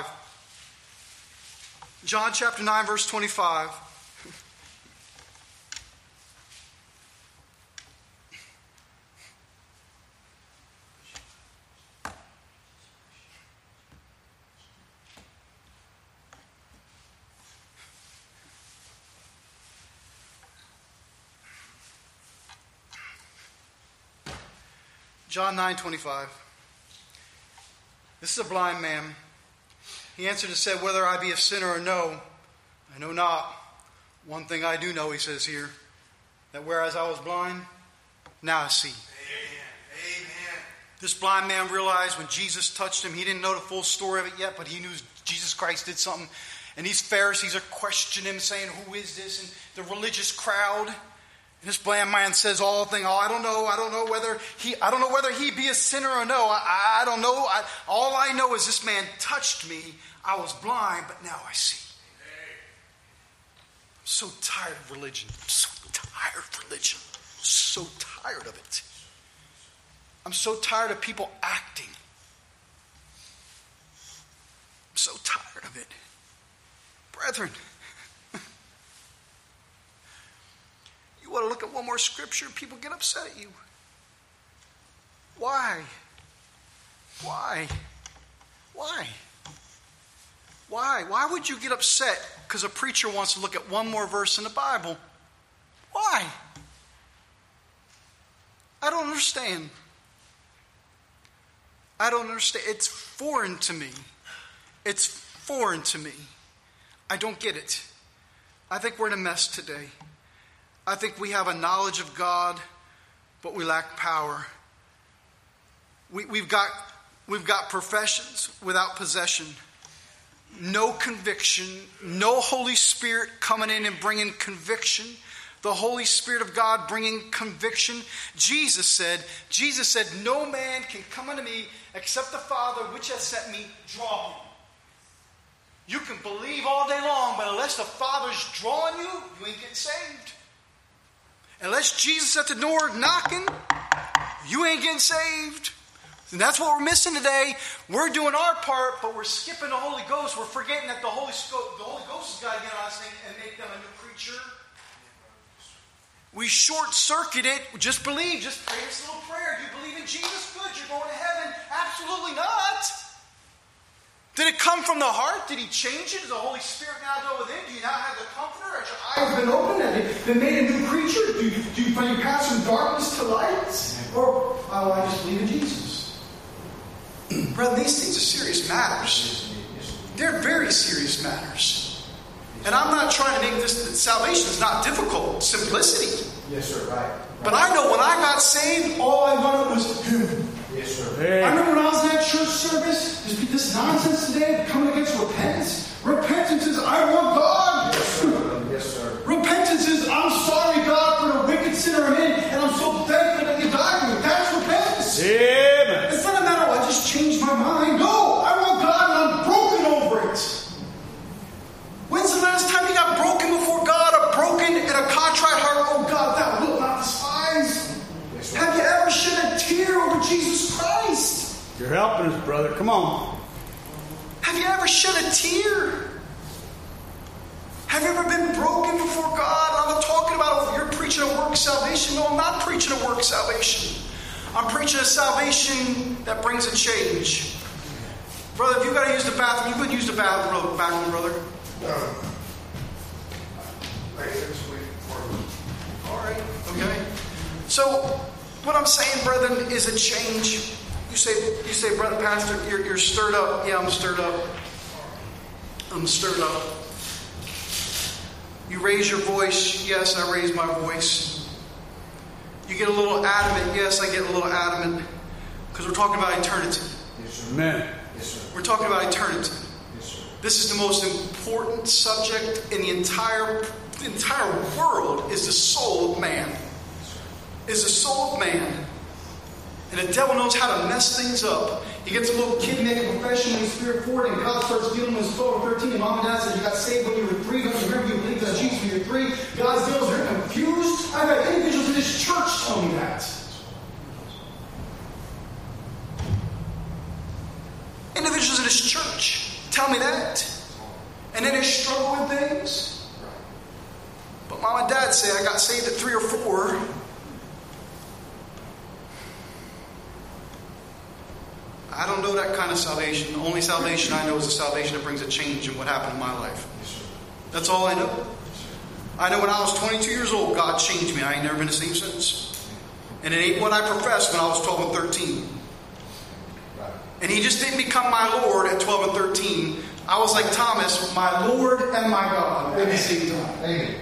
John chapter nine, verse twenty-five. John nine twenty-five. This is a blind man. He answered and said, whether I be a sinner or no, I know not. One thing I do know, he says here, that whereas I was blind, now I see. Amen. Amen. This blind man realized when Jesus touched him, he didn't know the full story of it yet, but he knew Jesus Christ did something. And these Pharisees are questioning him, saying, who is this? And the religious crowd. And this blind man says all things, oh, I don't know. I don't know whether he I don't know whether he be a sinner or no. I, I don't know. I, all I know is this man touched me. I was blind, but now I see. I'm so tired of religion. I'm so tired of religion. I'm so tired of it. I'm so tired of people acting. I'm so tired of it. Brethren, you want to look at one more scripture, people get upset at you. Why? Why? Why? Why? Why would you get upset because a preacher wants to look at one more verse in the Bible? Why? I don't understand. I don't understand. It's foreign to me. It's foreign to me. I don't get it. I think we're in a mess today. I think we have a knowledge of God, but we lack power. We, we've got, we've got professions without possession. No conviction. No Holy Spirit coming in and bringing conviction. The Holy Spirit of God bringing conviction. Jesus said, Jesus said, no man can come unto me except the Father which hath sent me draw him. You can believe all day long, but unless the Father's drawing you, you ain't getting saved. Unless Jesus at the door knocking, you ain't getting saved. And that's what we're missing today. We're doing our part, but we're skipping the Holy Ghost. We're forgetting that the Holy, the Holy Ghost has got to get on this thing and make them a new creature. We short-circuit it. Just believe. Just pray this little prayer. You believe in Jesus? Good. You're going to heaven. Absolutely not. Did it come from the heart? Did he change it? Does the Holy Spirit now go within? Do you now have the Comforter? Has your eyes been opened? Have you been made a new creature? Do you, do you find you pass from darkness to light? Or, oh, I just believe in Jesus. Brother, these things are serious matters. They're very serious matters. And I'm not trying to make this, salvation is not difficult. Simplicity. Yes, sir, right. right. But I know when I got saved, all I wanted was Him. Yes, sir. Hey. I remember when I was in that church service, this, this nonsense today coming against repentance. Repentance is, I want God. Yes, sir. Yes, sir. Repentance is, I'm sorry, God, for the wicked sinner I'm in, and I'm so thankful that you died for me. That's repentance. Amen. It's not a matter of I just changed my mind. No, I want God, and I'm broken over it. When's the last time you got broken before God? A broken and a contrite heart. Oh God, that will not despise. Yes, have you ever shed a tear over Jesus Christ? You're helping us, brother. Come on. Have you ever shed a tear? Have you ever been broken before God? I'm not talking about if you're preaching a work salvation. No, I'm not preaching a work salvation. I'm preaching a salvation that brings a change. Brother, if you've got to use the bathroom, you could use the bathroom, bathroom brother. No. All right, okay. So, what I'm saying, brethren, is a change. You say, you say, brother, pastor, you're, you're stirred up. Yeah, I'm stirred up. I'm stirred up. You raise your voice. Yes, I raise my voice. You get a little adamant. Yes, I get a little adamant. Because we're talking about eternity. Yes, sir. Amen. Yes, sir. We're talking about eternity. This is the most important subject in the entire the entire world is the soul of man. Is the soul of man. And the devil knows how to mess things up. He gets a little kid making a confession when he's spirit forward and God starts dealing with his twelve or thirteen and mom and dad says you got saved when you were three. Don't you remember you believed that Jesus when you were three? God's deals are confused. I've had individuals in this church tell me that. Individuals in this church tell me that. And then they struggle with things. But mom and dad say I got saved at three or four. I don't know that kind of salvation. The only salvation I know is the salvation that brings a change in what happened in my life. That's all I know. I know when I was twenty-two years old, God changed me. I ain't never been the same since. And it ain't what I professed when I was twelve and thirteen. And he just didn't become my Lord at twelve and thirteen. I was like Thomas, my Lord and my God at the same time. Amen.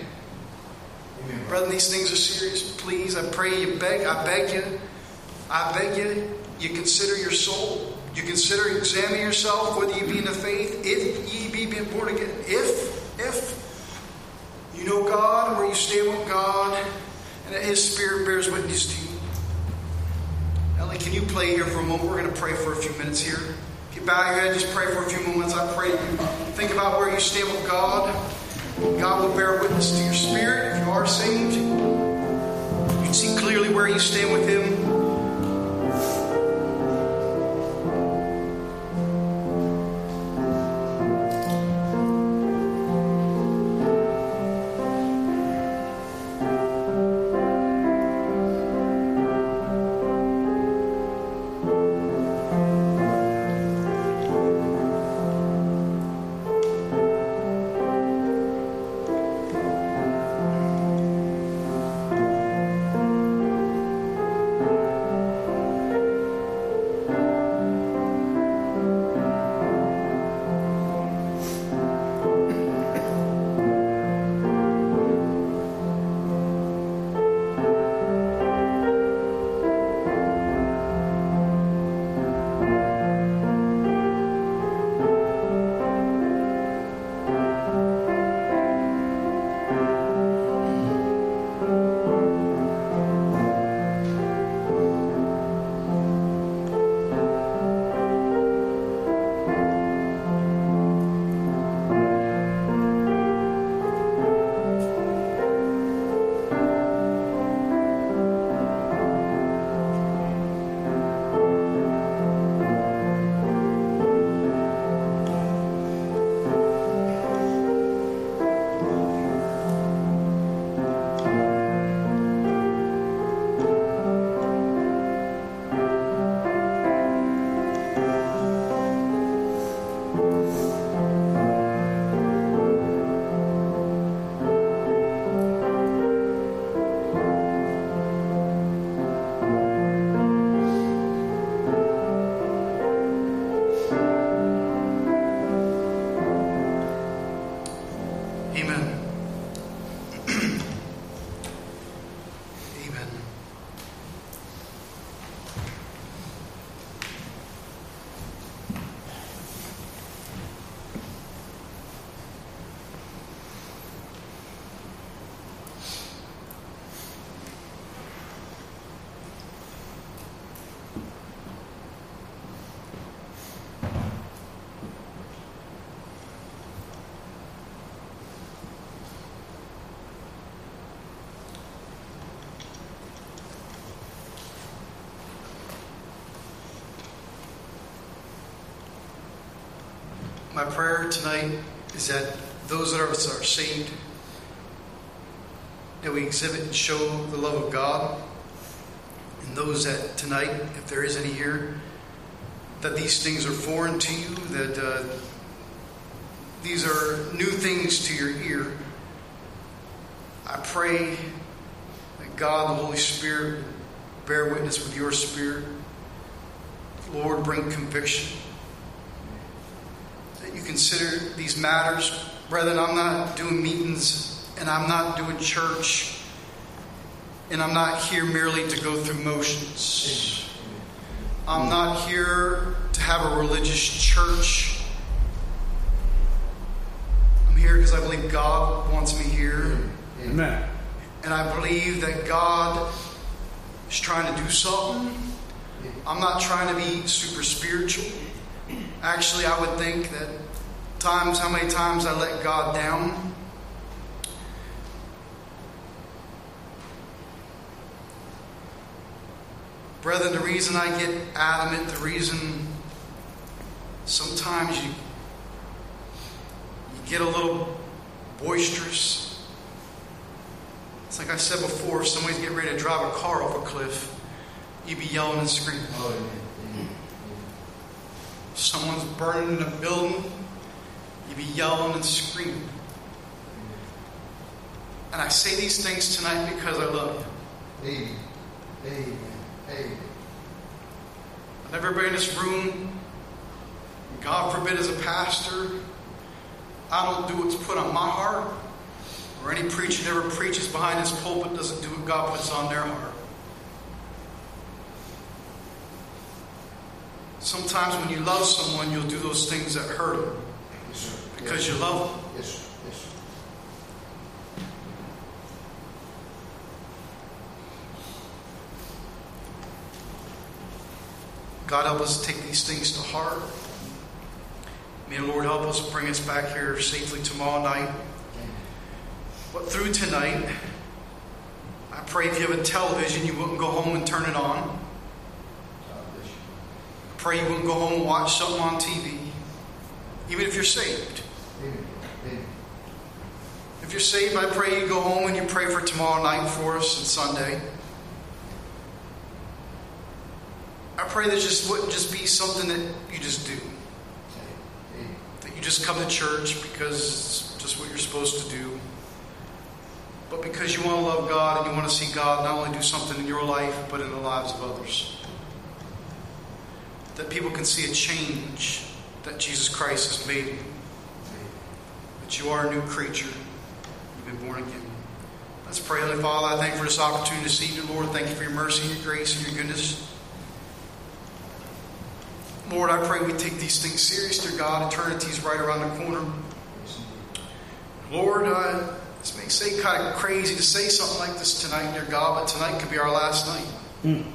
Brother, these things are serious. Please, I pray you, beg, I beg you, I beg you, you consider your soul. You consider, examine yourself, whether you be in the faith, if ye be been born again. If, if you know God, where you stand with God, and that His Spirit bears witness to you. Ellie, can you play here for a moment? We're going to pray for a few minutes here. If you bow your head, just pray for a few moments. I pray you think about where you stand with God. God will bear witness to your spirit if you are saved. You can see clearly where you stand with Him. My prayer tonight is that those that are, are saved, that we exhibit and show the love of God. And those that tonight, if there is any here, that these things are foreign to you, that uh, these are new things to your ear. I pray that God, the Holy Spirit, bear witness with your spirit. Lord, bring conviction. That you consider these matters. Brethren, I'm not doing meetings and I'm not doing church and I'm not here merely to go through motions. I'm not here to have a religious church. I'm here because I believe God wants me here. Amen. And I believe that God is trying to do something. I'm not trying to be super spiritual. Actually, I would think that times, how many times I let God down. Brethren, the reason I get adamant, the reason sometimes you, you get a little boisterous. It's like I said before, if somebody's getting ready to drive a car off a cliff, you'd be yelling and screaming. If someone's burning in a building, you'd be yelling and screaming. And I say these things tonight because I love you. Amen. Amen. Amen. And everybody in this room, God forbid as a pastor, I don't do what's put on my heart, or any preacher that ever preaches behind this pulpit doesn't do what God puts on their heart. Sometimes when you love someone, you'll do those things that hurt them Yes, sir. because you love them. Yes, sir. Yes, sir. God, help us take these things to heart. May the Lord help us bring us back here safely tomorrow night. But through tonight, I pray if you have a television, you wouldn't go home and turn it on. God bless you. I pray you wouldn't go home and watch something on T V, even if you're saved. Amen. Amen. If you're saved, I pray you go home and you pray for tomorrow night for us and Sunday. I pray that just wouldn't just be something that you just do. Amen. That you just come to church because it's just what you're supposed to do. But because you want to love God and you want to see God not only do something in your life, but in the lives of others. That people can see a change that Jesus Christ has made. That you are a new creature. You've been born again. Let's pray. Heavenly Father, I thank you for this opportunity this evening, Lord. Thank you for your mercy and your grace and your goodness. Lord, I pray we take these things serious, dear God. Eternity's right around the corner. Lord, uh, this may say kind of crazy to say something like this tonight, dear God, but tonight could be our last night. Mm.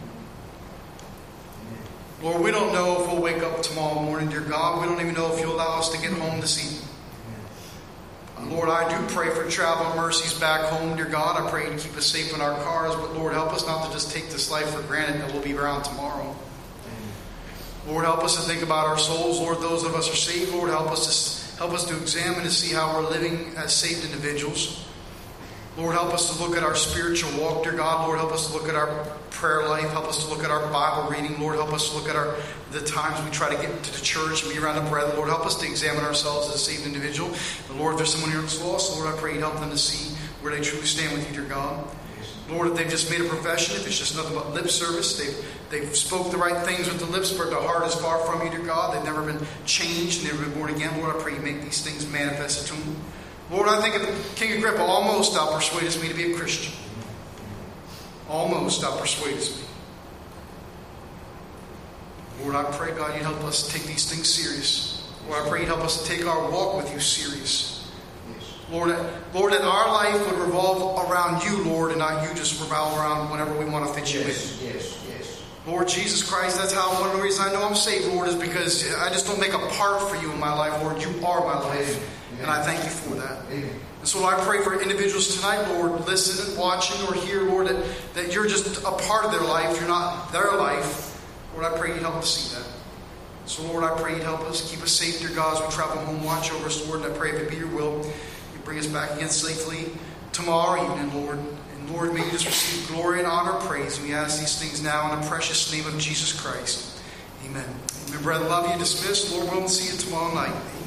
Lord, we don't know if we'll wake up tomorrow morning, dear God. We don't even know if you'll allow us to get home this evening. Uh, Lord, I do pray for travel mercies back home, dear God. I pray you keep us safe in our cars, but Lord, help us not to just take this life for granted that we'll be around tomorrow. Lord, help us to think about our souls. Lord, those of us are saved. Lord, help us to help us to examine and see how we're living as saved individuals. Lord, help us to look at our spiritual walk, dear God. Lord, help us to look at our prayer life. Help us to look at our Bible reading. Lord, help us to look at our the times we try to get to the church and be around the brethren. Lord, help us to examine ourselves as a saved individual. And Lord, if there's someone here that's lost, Lord, I pray you help them to see where they truly stand with you, dear God. Lord, if they've just made a profession, if it's just nothing but lip service, they've, they've spoke the right things with the lips, but their heart is far from you, dear God. They've never been changed and never been born again. Lord, I pray you make these things manifested to them. Lord, I think of King Agrippa, almost thou persuadest me to be a Christian. Almost thou persuadest me. Lord, I pray, God, you help us take these things serious. Lord, I pray you help us take our walk with you serious. Lord, Lord, that our life would revolve around you, Lord, and not you just revolve around whenever we want to fit you Yes, in. yes, yes. Lord Jesus Christ, that's how one of the reasons I know I'm saved, Lord, is because I just don't make a part for you in my life, Lord. You are my life, Amen. and I thank you for that. Amen. And so Lord, I pray for individuals tonight, Lord, listening, watching, or hear, Lord, that, that you're just a part of their life. You're not their life. Lord, I pray you help us see that. So, Lord, I pray you help us. Keep us safe, dear God, as we travel home. Watch over us, Lord, and I pray if it be your will, bring us back again safely tomorrow evening, Lord. And Lord, may you just receive glory and honor and praise. And we ask these things now in the precious name of Jesus Christ. Amen. Amen, brother. Love you. Dismissed. Lord willing, see you tomorrow night. Amen.